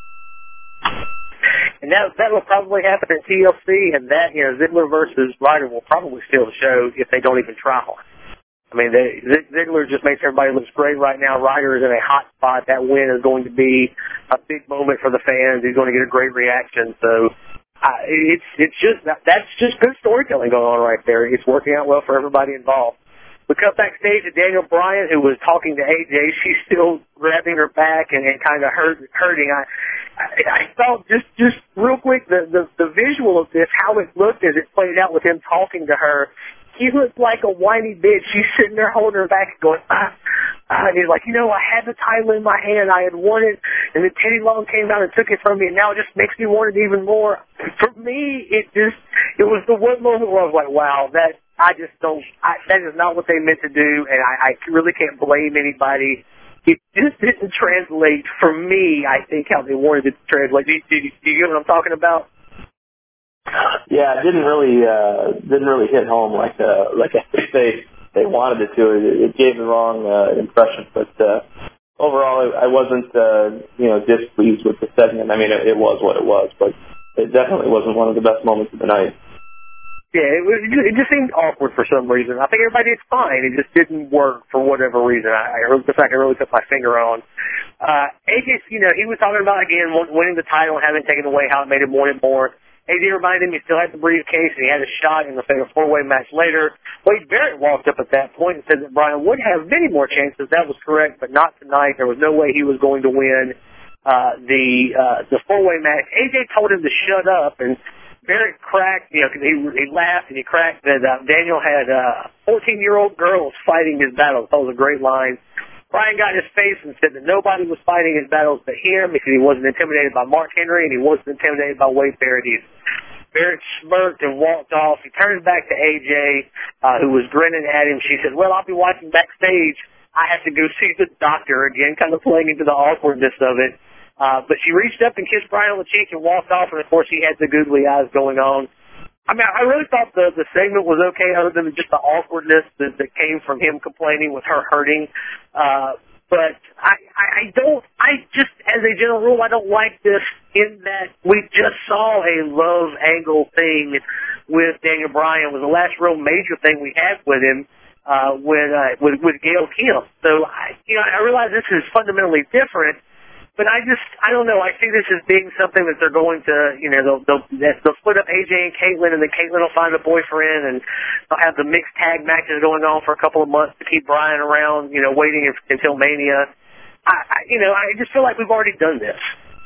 And that that will probably happen at T L C, and that you know Ziggler versus Ryder will probably steal the show if they don't even try hard. I mean, they, Ziggler just makes everybody look great right now. Ryder is in a hot spot. That win is going to be a big moment for the fans. He's going to get a great reaction. So uh, it's it's just that's just good storytelling going on right there. It's working out well for everybody involved. We cut backstage to Daniel Bryan, who was talking to A J. She's still grabbing her back and, and kind of hurt, hurting. I, I I thought just just real quick the, the the visual of this, how it looked as it played out with him talking to her. He looked like a whiny bitch. She's sitting there holding her back going, ah, ah. And he's like, you know, I had the title in my hand. I had won it. And then Teddy Long came down and took it from me. And now it just makes me want it even more. For me, it just, it was the one moment where I was like, wow, that, I just don't, I, that is not what they meant to do. And I, I really can't blame anybody. It just didn't translate for me, I think, how they wanted it to translate. Do you, do you, do you get what I'm talking about? Yeah, it didn't really uh, didn't really hit home like uh, like I think they they wanted it to. It, it gave the wrong uh, impression. But uh, overall, I, I wasn't uh, you know displeased with the segment. I mean, it, it was what it was, but it definitely wasn't one of the best moments of the night. Yeah, it, was, it just seemed awkward for some reason. I think everybody did fine. It just didn't work for whatever reason. I, I the fact I really put my finger on. Uh, A J, you know, he was talking about again winning the title and having it taken away, how it made him want it more. A J reminded him he still had the briefcase and he had a shot in the fatal four-way match later. Wade Barrett walked up at that point and said that Bryan would have many more chances. That was correct, but not tonight. There was no way he was going to win uh, the uh, the four-way match. A J told him to shut up, and Barrett cracked, you know, cause he, he laughed and he cracked that uh, Daniel had uh, fourteen-year-old girls fighting his battle. That was a great line. Bryan got in his face and said that nobody was fighting his battles but him because he wasn't intimidated by Mark Henry and he wasn't intimidated by Wade Barrett either. Barrett smirked and walked off. He turned back to A J, uh, who was grinning at him. She said, well, I'll be watching backstage. I have to go see the doctor again, kind of playing into the awkwardness of it. Uh, but she reached up and kissed Bryan on the cheek and walked off, and, of course, he had the googly eyes going on. I mean, I really thought the, the segment was okay other than just the awkwardness that, that came from him complaining with her hurting. Uh, but I, I, I don't, I just, as a general rule, I don't like this in that we just saw a love angle thing with Daniel Bryan. It was the last real major thing we had with him uh, with, uh, with, with Gail Kim. So, I, you know, I realize this is fundamentally different. But I just, I don't know, I see this as being something that they're going to, you know, they'll, they'll, they'll split up A J and Caitlyn, and then Caitlyn will find a boyfriend, and they'll have the mixed tag matches going on for a couple of months to keep Bryan around, you know, waiting until Mania. I, I you know, I just feel like we've already done this.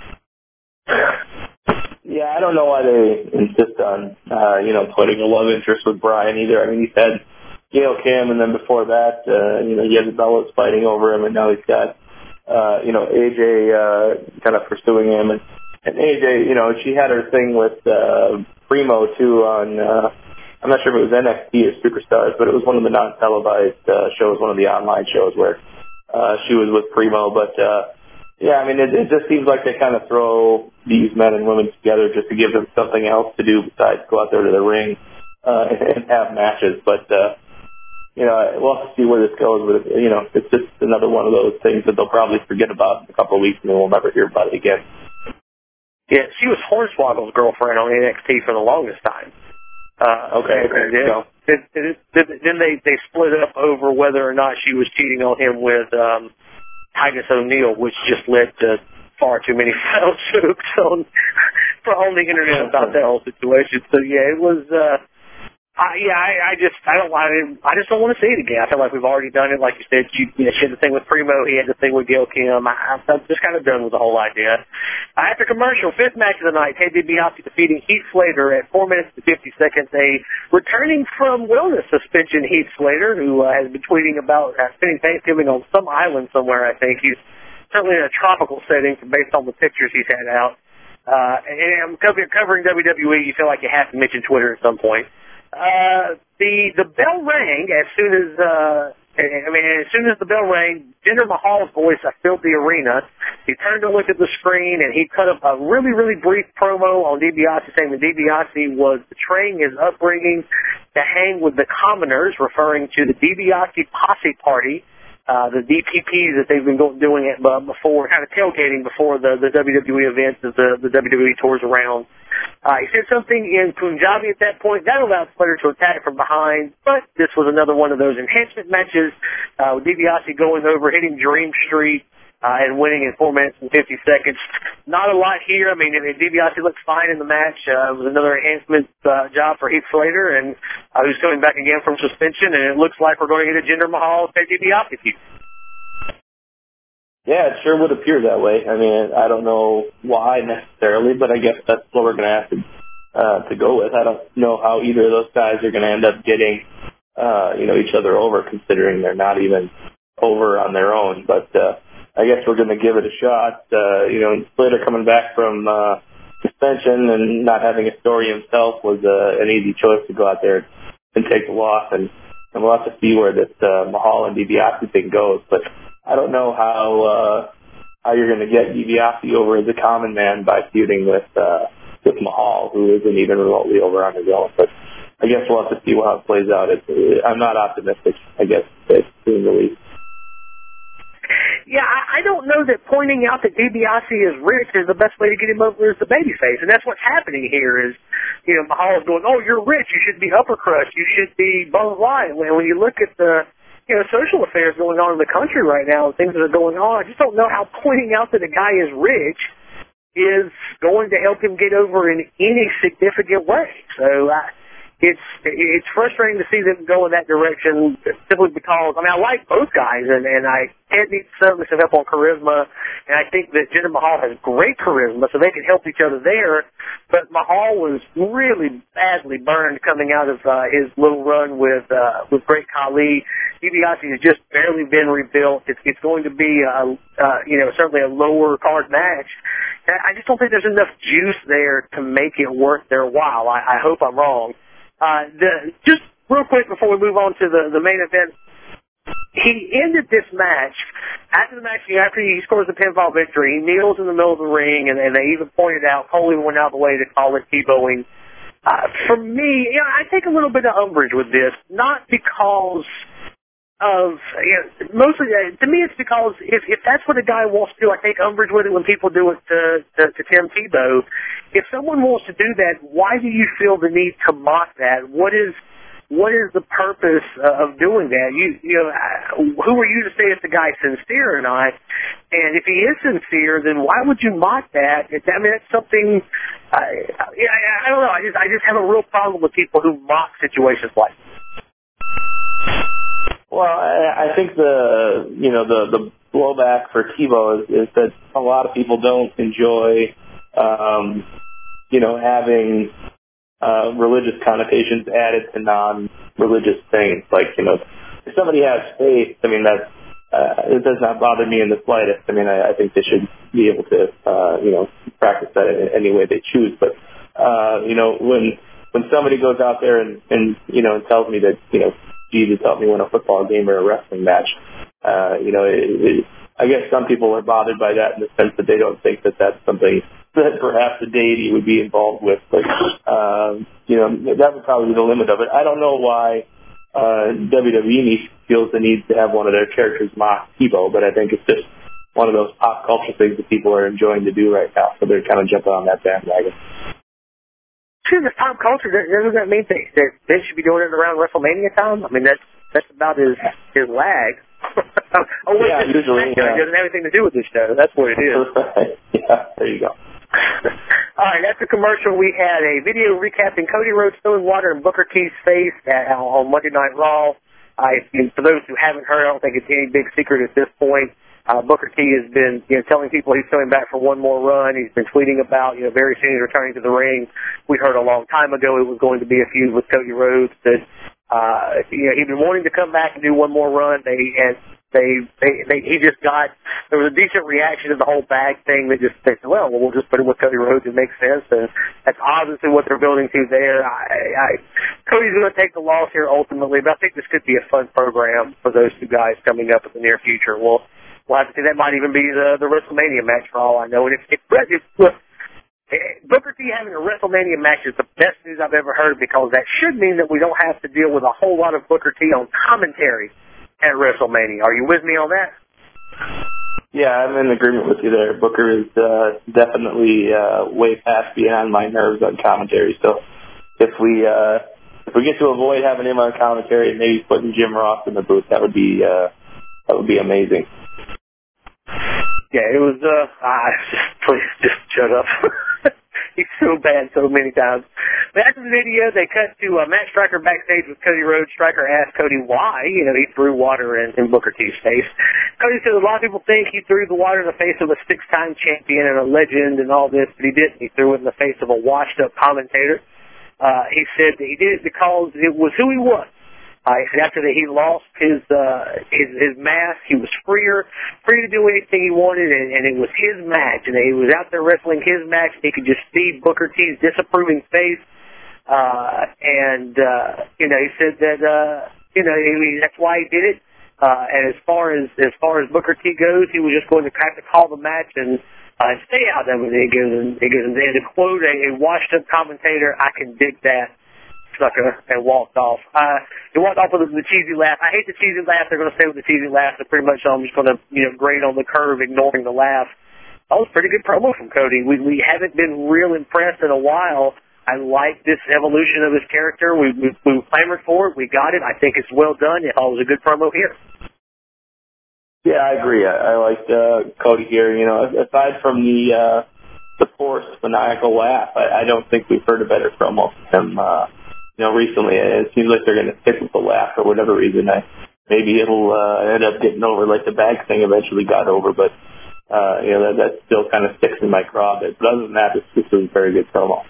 Yeah, I don't know why they insist on, uh, you know, putting a love interest with Bryan either. I mean, he's had Gail Kim, and then before that, uh, you know, he had the Bellas fighting over him, and now he's got Uh, you know, A J uh, kind of pursuing him. And, and A J, you know, she had her thing with uh, Primo, too, on, uh, I'm not sure if it was N X T or Superstars, but it was one of the non-televised uh, shows, one of the online shows where uh, she was with Primo. But, uh, yeah, I mean, it, it just seems like they kind of throw these men and women together just to give them something else to do besides go out there to the ring uh, and have matches. But, uh, you know, we'll have to see where this goes, but, you know, it's just another one of those things that they'll probably forget about in a couple of weeks and then we'll never hear about it again. Yeah, she was Hornswoggle's girlfriend on N X T for the longest time. Uh, okay, okay. And then, so. then, then they, they split up over whether or not she was cheating on him with um, Titus O'Neil, which just led to far too many foul jokes on, on the internet about that whole situation. So, yeah, it was... Uh, Uh, yeah, I, I just, I don't, I, I just don't want to see it again. I feel like we've already done it. Like you said, you, you know, she had the thing with Primo, he had the thing with Gail Kim. I, I'm just kind of done with the whole idea. Uh, after commercial, fifth match of the night, Ted DiBiase defeating Heath Slater at four minutes and fifty seconds. A returning from wellness suspension, Heath Slater, who uh, has been tweeting about uh, spending Thanksgiving on some island somewhere. I think he's certainly in a tropical setting, based on the pictures he's had out. Uh, and covering, covering W W E, you feel like you have to mention Twitter at some point. Uh, the, the bell rang as soon as, uh, I mean, as soon as the bell rang, Jinder Mahal's voice filled the arena. He turned to look at the screen and he cut up a really, really brief promo on DiBiase saying that DiBiase was betraying his upbringing to hang with the commoners, referring to the DiBiase Posse Party. Uh, the D P Ps that they've been go- doing it uh, before, kind of tailgating before the, the W W E events as the, the W W E tours around. Uh, he said something in Punjabi at that point. That allowed Slater to attack from behind, but this was another one of those enhancement matches uh, with DiBiase going over, hitting Dream Street, uh, and winning in four minutes and fifty seconds. Not a lot here. I mean, DiBiase looked fine in the match. Uh, it was another enhancement uh, job for Heath Slater, and uh, who's coming back again from suspension, and it looks like we're going to get a Jinder Mahal Ted DiBiase feud. Yeah, it sure would appear that way. I mean, I don't know why necessarily, but I guess that's what we're going to have to uh, to go with. I don't know how either of those guys are going to end up getting, uh, you know, each other over, considering they're not even over on their own. But uh, I guess we're going to give it a shot. Uh, you know, Slater coming back from uh, suspension and not having a story himself was uh, an easy choice to go out there and take the loss, and, and we'll have to see where this uh, Mahal and DiBiase thing goes. But I don't know how uh, how you're going to get DiBiase over as a common man by feuding with uh, with Mahal, who isn't even remotely over on his own. But I guess we'll have to see how it plays out. It's, I'm not optimistic, I guess, to say the least. Yeah, I, I don't know that pointing out that DiBiase is rich is the best way to get him over as the babyface, and that's what's happening here. Is you know Mahal's going, oh, you're rich, you should be upper crust, you should be blah blah blah. And when, when you look at the you know, social affairs going on in the country right now, things that are going on, I just don't know how pointing out that a guy is rich is going to help him get over in any significant way. So, I, it's it's frustrating to see them go in that direction simply because, I mean, I like both guys, and, and I Ted needs some help on charisma, and I think that Jinder Mahal has great charisma, so they can help each other there, but Mahal was really badly burned coming out of uh, his little run with uh, with Great Khali. DiBiase has just barely been rebuilt. It's, it's going to be, a, uh, you know, certainly a lower card match. And I just don't think there's enough juice there to make it worth their while. I, I hope I'm wrong. Uh, the, just real quick before we move on to the, the main event, he ended this match, after the match, after he scores the pinfall victory, he kneels in the middle of the ring, and, and they even pointed out, Cole even went out of the way to call it Tebowing. Uh, for me, you know, I take a little bit of umbrage with this, not because of, you know, mostly, uh, to me it's because if, if that's what a guy wants to do, I take umbrage with it when people do it to, to, to Tim Tebow. If someone wants to do that, why do you feel the need to mock that? What is, what is the purpose uh, of doing that? You, you know, who are you to say if the guy's sincere or not? And if he is sincere, then why would you mock that? It's, I mean, it's something, uh, I, I don't know, I just, I just have a real problem with people who mock situations like that. Well, I, I think the you know the the blowback for Tebow is, is that a lot of people don't enjoy um, you know having uh, religious connotations added to non-religious things. Like you know, if somebody has faith, I mean that uh, it does not bother me in the slightest. I mean, I, I think they should be able to uh, you know practice that in any way they choose. But uh, you know when when somebody goes out there and, and you know and tells me that you know. Jesus helped me win a football game or a wrestling match. Uh, you know, it, it, I guess some people are bothered by that in the sense that they don't think that that's something that perhaps the deity would be involved with. But, um, you know, that would probably be the limit of it. I don't know why uh, W W E feels the need to have one of their characters mock Tebow, but I think it's just one of those pop culture things that people are enjoying to do right now. So they're kind of jumping on that bandwagon. Sure, the pop culture, doesn't that mean that they should be doing it around WrestleMania time? I mean, that's that's about his his lag. oh, wait, yeah, usually. Yeah. It doesn't have anything to do with this show. That's what it is. Yeah, there you go. All right, after commercial, we had a video recapping Cody Rhodes throwing water in Booker T's face at, on Monday Night Raw. I, for those who haven't heard, I don't think it's any big secret at this point. Uh, Booker T has been, you know, telling people he's coming back for one more run. He's been tweeting about, you know, very soon he's returning to the ring. We heard a long time ago it was going to be a feud with Cody Rhodes. That, uh, you know, he'd been wanting to come back and do one more run. They and they, they, they, he just got. There was a decent reaction to the whole bag thing. They just said, well, we'll just put him with Cody Rhodes. It makes sense, and that's obviously what they're building to there. I, I, Cody's going to take the loss here ultimately, but I think this could be a fun program for those two guys coming up in the near future. We'll. We'll have to see. That might even be the, the WrestleMania match for all I know. And if, if, if look, Booker T having a WrestleMania match is the best news I've ever heard, because that should mean that we don't have to deal with a whole lot of Booker T on commentary at WrestleMania. Are you with me on that? Yeah, I'm in agreement with you there. Booker is uh, definitely uh, way past beyond my nerves on commentary. So if we uh, if we get to avoid having him on commentary and maybe putting Jim Ross in the booth, that would be uh, that would be amazing. Yeah, it was, uh, ah, please, just shut up. He's so bad so many times. But after the video, they cut to uh, Matt Striker backstage with Cody Rhodes. Striker asked Cody why, you know, he threw water in, in Booker T's face. Cody said a lot of people think he threw the water in the face of a six-time champion and a legend and all this, but he didn't. He threw it in the face of a washed-up commentator. Uh, he said that he did it because it was who he was. Uh, after that, he lost his, uh, his, his mask. He was freer, free to do anything he wanted, and, and it was his match. And he was out there wrestling his match. And he could just see Booker T's disapproving face. Uh, and, uh, you know, he said that, uh, you know, he, that's why he did it. Uh, and as far as, as far as Booker T goes, he was just going to have to call the match and, uh, stay out of it. And he goes, and he goes, and to quote a, a washed up commentator, I can dig that. Sucker, and walked off. Uh, he walked off with the cheesy laugh. I hate the cheesy laugh. They're going to stay with the cheesy laugh. So pretty much I'm just going to, you know, grade on the curve, ignoring the laugh. That was a pretty good promo from Cody. We we haven't been real impressed in a while. I like this evolution of his character. We we, we clamored for it. We got it. I think it's well done. I thought it was a good promo here. Yeah, I agree. I, I liked uh, Cody here. You know, aside from the uh, the forced maniacal laugh, I, I don't think we've heard a better promo from him. Uh, you know, recently. It seems like they're going to stick with the laugh for whatever reason. I, maybe it'll uh, end up getting over like the bag thing eventually got over, but, uh, you know, that, that still kind of sticks in my craw a bit. But other than that, this, this was a very good promo.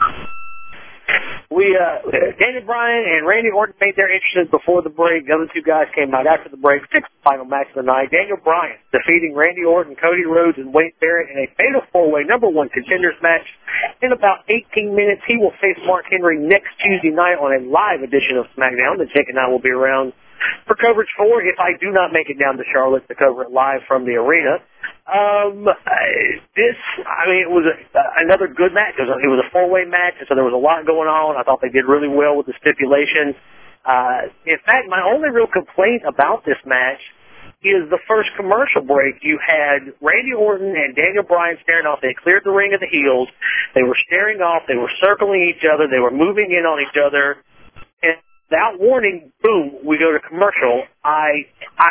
We, uh, Daniel Bryan and Randy Orton made their entrances before the break. The other two guys came out after the break. Sixth final match of the night. Daniel Bryan defeating Randy Orton, Cody Rhodes, and Wade Barrett in a fatal four-way number one contenders match. In about eighteen minutes, he will face Mark Henry next Tuesday night on a live edition of SmackDown. The Jake and I will be around for coverage for if I do not make it down to Charlotte to cover it live from the arena. Um, this, I mean, it was a, uh, another good match. It was a, it was a four-way match, so there was a lot going on. I thought they did really well with the stipulation. Uh, in fact, my only real complaint about this match is the first commercial break. You had Randy Orton and Daniel Bryan staring off. They cleared the ring of the heels. They were staring off. They were circling each other. They were moving in on each other. And without warning, boom, we go to commercial. I, I,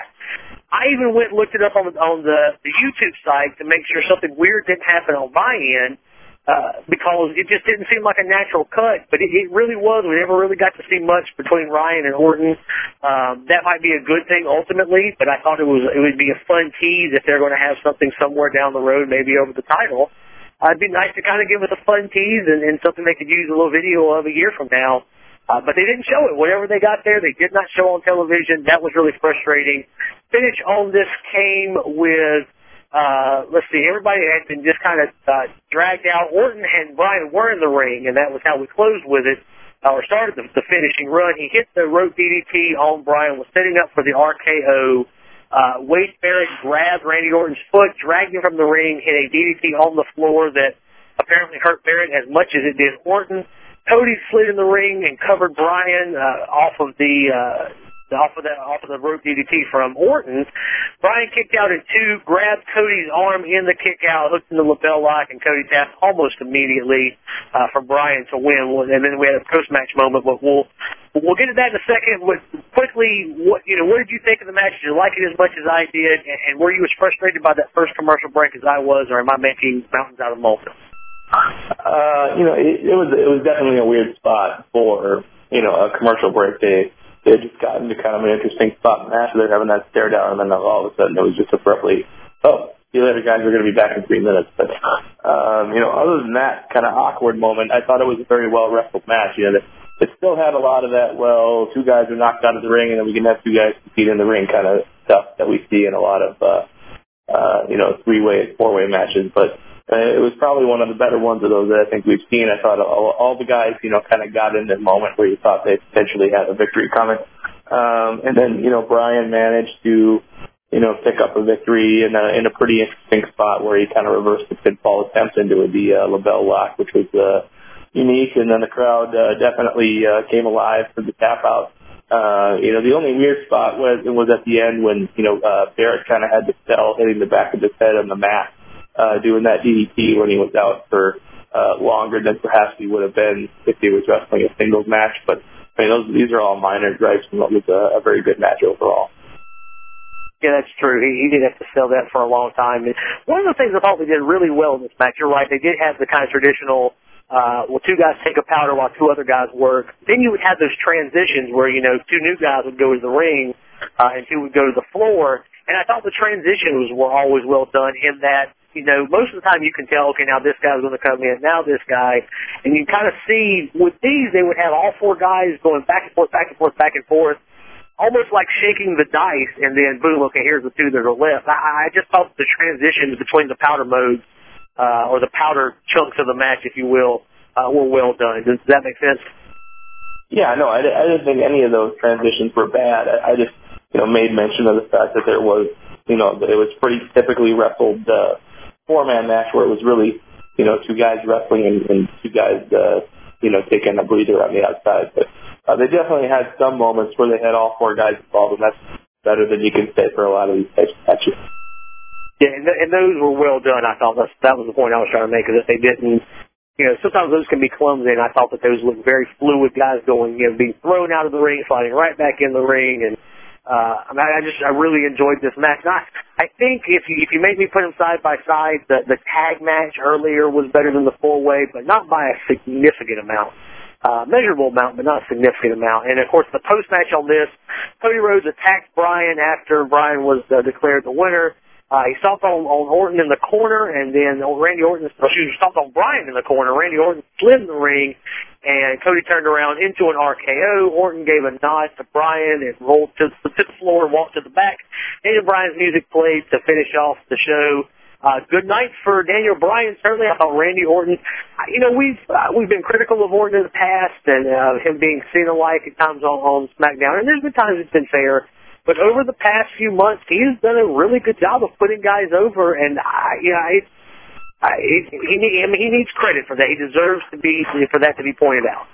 I even went and looked it up on, on the, the YouTube site to make sure something weird didn't happen on my end, uh, because it just didn't seem like a natural cut, but it, it really was. We never really got to see much between Ryan and Orton. Um, that might be a good thing ultimately, but I thought it was it would be a fun tease if they're going to have something somewhere down the road, maybe over the title. Uh, it'd be nice to kind of give us a fun tease and, and something they could use a little video of a year from now. Uh, but they didn't show it. Whatever they got there, they did not show on television. That was really frustrating. Finish on this came with, uh, let's see, everybody had been just kind of uh, dragged out. Orton and Bryan were in the ring, and that was how we closed with it, uh, or started the, the finishing run. He hit the rope D D T on Bryan, was setting up for the R K O. Uh, Wade Barrett grabbed Randy Orton's foot, dragged him from the ring, hit a D D T on the floor that apparently hurt Barrett as much as it did Orton. Cody slid in the ring and covered Bryan uh, off of the uh, off of that off of the rope D D T from Orton. Bryan kicked out at two, grabbed Cody's arm in the kick out, hooked in the lapel lock, and Cody tapped almost immediately uh, for Bryan to win. And then we had a post match moment, but we'll we'll get to that in a second. But quickly, what you know, what did you think of the match? Did you like it as much as I did? And, and were you as frustrated by that first commercial break as I was, or am I making mountains out of molehills? Uh, you know, it, it was it was definitely a weird spot for, you know, a commercial break. They they had just gotten to kind of an interesting spot in the match. They're having that stare down, and then all of a sudden it was just abruptly, oh, see you later, guys. We're going to be back in three minutes. But um, you know, other than that kind of awkward moment, I thought it was a very well wrestled match. You know, it, it still had a lot of that. Well, two guys are knocked out of the ring, and then we can have two guys compete in the ring kind of stuff that we see in a lot of uh, uh, you know, three way, four way matches, but. Uh, it was probably one of the better ones of those that I think we've seen. I thought all, all the guys, you know, kind of got in the moment where you thought they potentially had a victory coming. Um, and then, you know, Bryan managed to, you know, pick up a victory in a, in a pretty interesting spot where he kind of reversed the pinfall attempt into the uh, label lock, which was uh, unique. And then the crowd uh, definitely uh, came alive for the tap out. Uh, you know, the only weird spot was, was at the end when, you know, uh, Barrett kind of had to sell hitting the back of his head on the mat. Uh, doing that D D T when he was out for uh, longer than perhaps he would have been if he was wrestling a singles match. But I mean, those, these are all minor gripes, and it was a, a very good match overall. Yeah, that's true. He, he did have to sell that for a long time. And one of the things I thought they did really well in this match, you're right, they did have the kind of traditional, uh, well, two guys take a powder while two other guys work. Then you would have those transitions where, you know, two new guys would go to the ring uh, and two would go to the floor. And I thought the transitions were always well done in that, you know, most of the time you can tell, okay, now this guy's going to come in, now this guy. And you kind of see, with these, they would have all four guys going back and forth, back and forth, back and forth, almost like shaking the dice, and then, boom, okay, here's the two that are left. I, I just thought the transitions between the powder modes, uh, or the powder chunks of the match, if you will, uh, were well done. Does, does that make sense? Yeah, no, I, I didn't think any of those transitions were bad. I, I just, you know, made mention of the fact that there was, you know, that it was pretty typically wrestled, uh, four-man match where it was really, you know, two guys wrestling and, and two guys, uh, you know, taking a breather on the outside. But uh, they definitely had some moments where they had all four guys involved, and that's better than you can say for a lot of these types of matches. Yeah, and, th- and those were well done. I thought that's, that was the point I was trying to make, is that they didn't, you know, sometimes those can be clumsy, and I thought that those looked very fluid, guys going, you know, being thrown out of the ring, sliding right back in the ring, and Uh, I mean, I just, I really enjoyed this match. Not, I think if you, if you make me put them side by side, the, the tag match earlier was better than the four-way, but not by a significant amount. uh, measurable amount, but not a significant amount. And, of course, the post-match on this, Cody Rhodes attacked Bryan after Bryan was uh, declared the winner. Uh, he stomped on, on Orton in the corner, and then on Randy Orton, excuse me, stomped on Bryan in the corner. Randy Orton slid in the ring, and Cody turned around into an R K O. Orton gave a nod to Bryan and rolled to, to the floor and walked to the back. Daniel Bryan's music played to finish off the show. Uh, good night for Daniel Bryan. Certainly, I thought Randy Orton, you know, we've uh, we've been critical of Orton in the past and uh, him being seen alike at times on, on SmackDown, and there's been times it's been fair. But over the past few months, he's done a really good job of putting guys over, and I, you know, I, I, he, he, I mean, he needs credit for that. He deserves to be for that to be pointed out.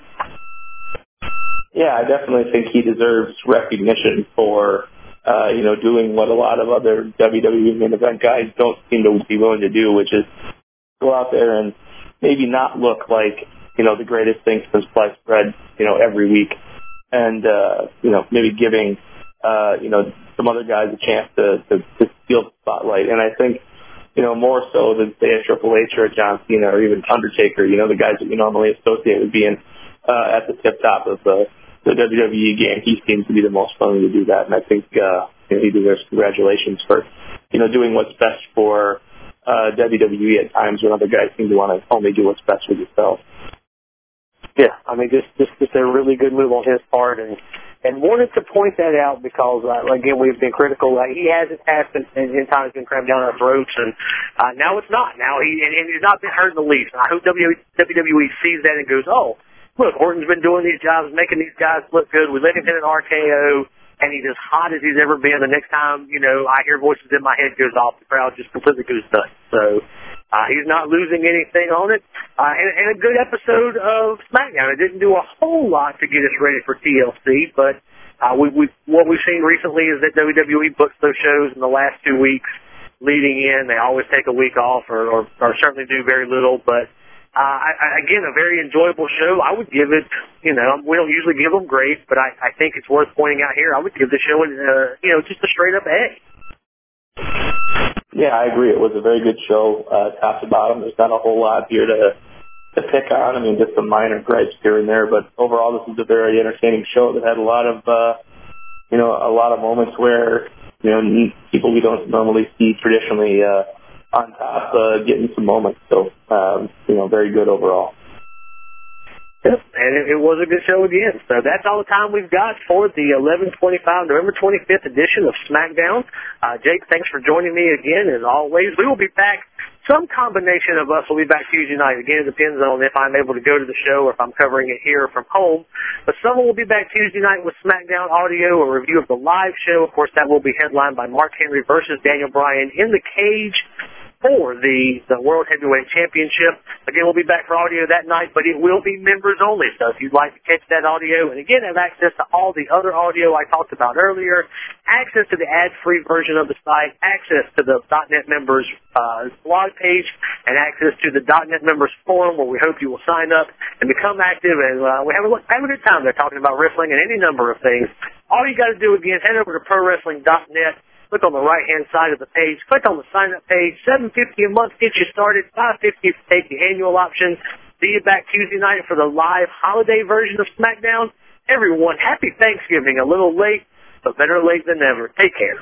Yeah, I definitely think he deserves recognition for, uh, you know, doing what a lot of other W W E main event guys don't seem to be willing to do, which is go out there and maybe not look like, you know, the greatest thing since sliced bread, you know, every week, and uh, you know, maybe giving. Uh, you know, some other guys a chance to, to, to steal the spotlight. And I think, you know, more so than, say, a Triple H or a John Cena or even Undertaker, you know, the guys that you normally associate with being uh, at the tip top of the, the W W E game, he seems to be the most willing to do that. And I think uh, you know, he deserves congratulations for, you know, doing what's best for uh, W W E at times when other guys seem to want to only do what's best for themselves. Yeah, I mean, just, just, just a really good move on his part, and And wanted to point that out because, uh, again, we've been critical. Uh, he has his past and, and in times been crammed down our throats, and uh, now it's not. Now he and, and he's not been hurt in the least. And I hope W W E sees that and goes, oh, look, Orton's been doing these jobs, making these guys look good. We let him hit an R K O, and he's as hot as he's ever been. The next time, you know, I hear voices in my head goes off, the crowd just completely goes nuts. So uh, he's not losing anything on it. Uh, and, and a good episode of SmackDown. It didn't do a whole lot to get us ready for T L C, but uh, we, we, what we've seen recently is that W W E books those shows in the last two weeks leading in. They always take a week off or, or, or certainly do very little, but uh, I, I, again, a very enjoyable show. I would give it, you know, we don't usually give them grades, but I, I think it's worth pointing out here. I would give the show, uh, you know, just a straight up A. Yeah, I agree. It was a very good show, uh, top to bottom. There's not a whole lot here to to pick on. I mean, just some minor gripes here and there, but overall, this was a very entertaining show that had a lot of, uh, you know, a lot of moments where, you know, people we don't normally see traditionally uh, on top uh, getting some moments. So, um, you know, very good overall. Yep, and it, it was a good show again. So that's all the time we've got for the eleven twenty-five, November twenty-fifth edition of SmackDown. Uh, Jake, thanks for joining me again, as always. We will be back. Some combination of us will be back Tuesday night. Again, it depends on if I'm able to go to the show or if I'm covering it here from home. But someone will be back Tuesday night with SmackDown audio, a review of the live show. Of course, that will be headlined by Mark Henry versus Daniel Bryan in the cage for the, the World Heavyweight Championship. Again, we'll be back for audio that night, but it will be members only. So if you'd like to catch that audio, and again, have access to all the other audio I talked about earlier, access to the ad-free version of the site, access to the .net members uh, blog page, and access to the .net members forum where we hope you will sign up and become active. And uh, we have a, have a good time there talking about wrestling and any number of things. All you got to do, again, head over to pro wrestling dot net. Click on the right-hand side of the page. Click on the sign-up page. seven fifty a month gets you started. five fifty if you take the annual option. See you back Tuesday night for the live holiday version of SmackDown. Everyone, happy Thanksgiving. A little late, but better late than never. Take care.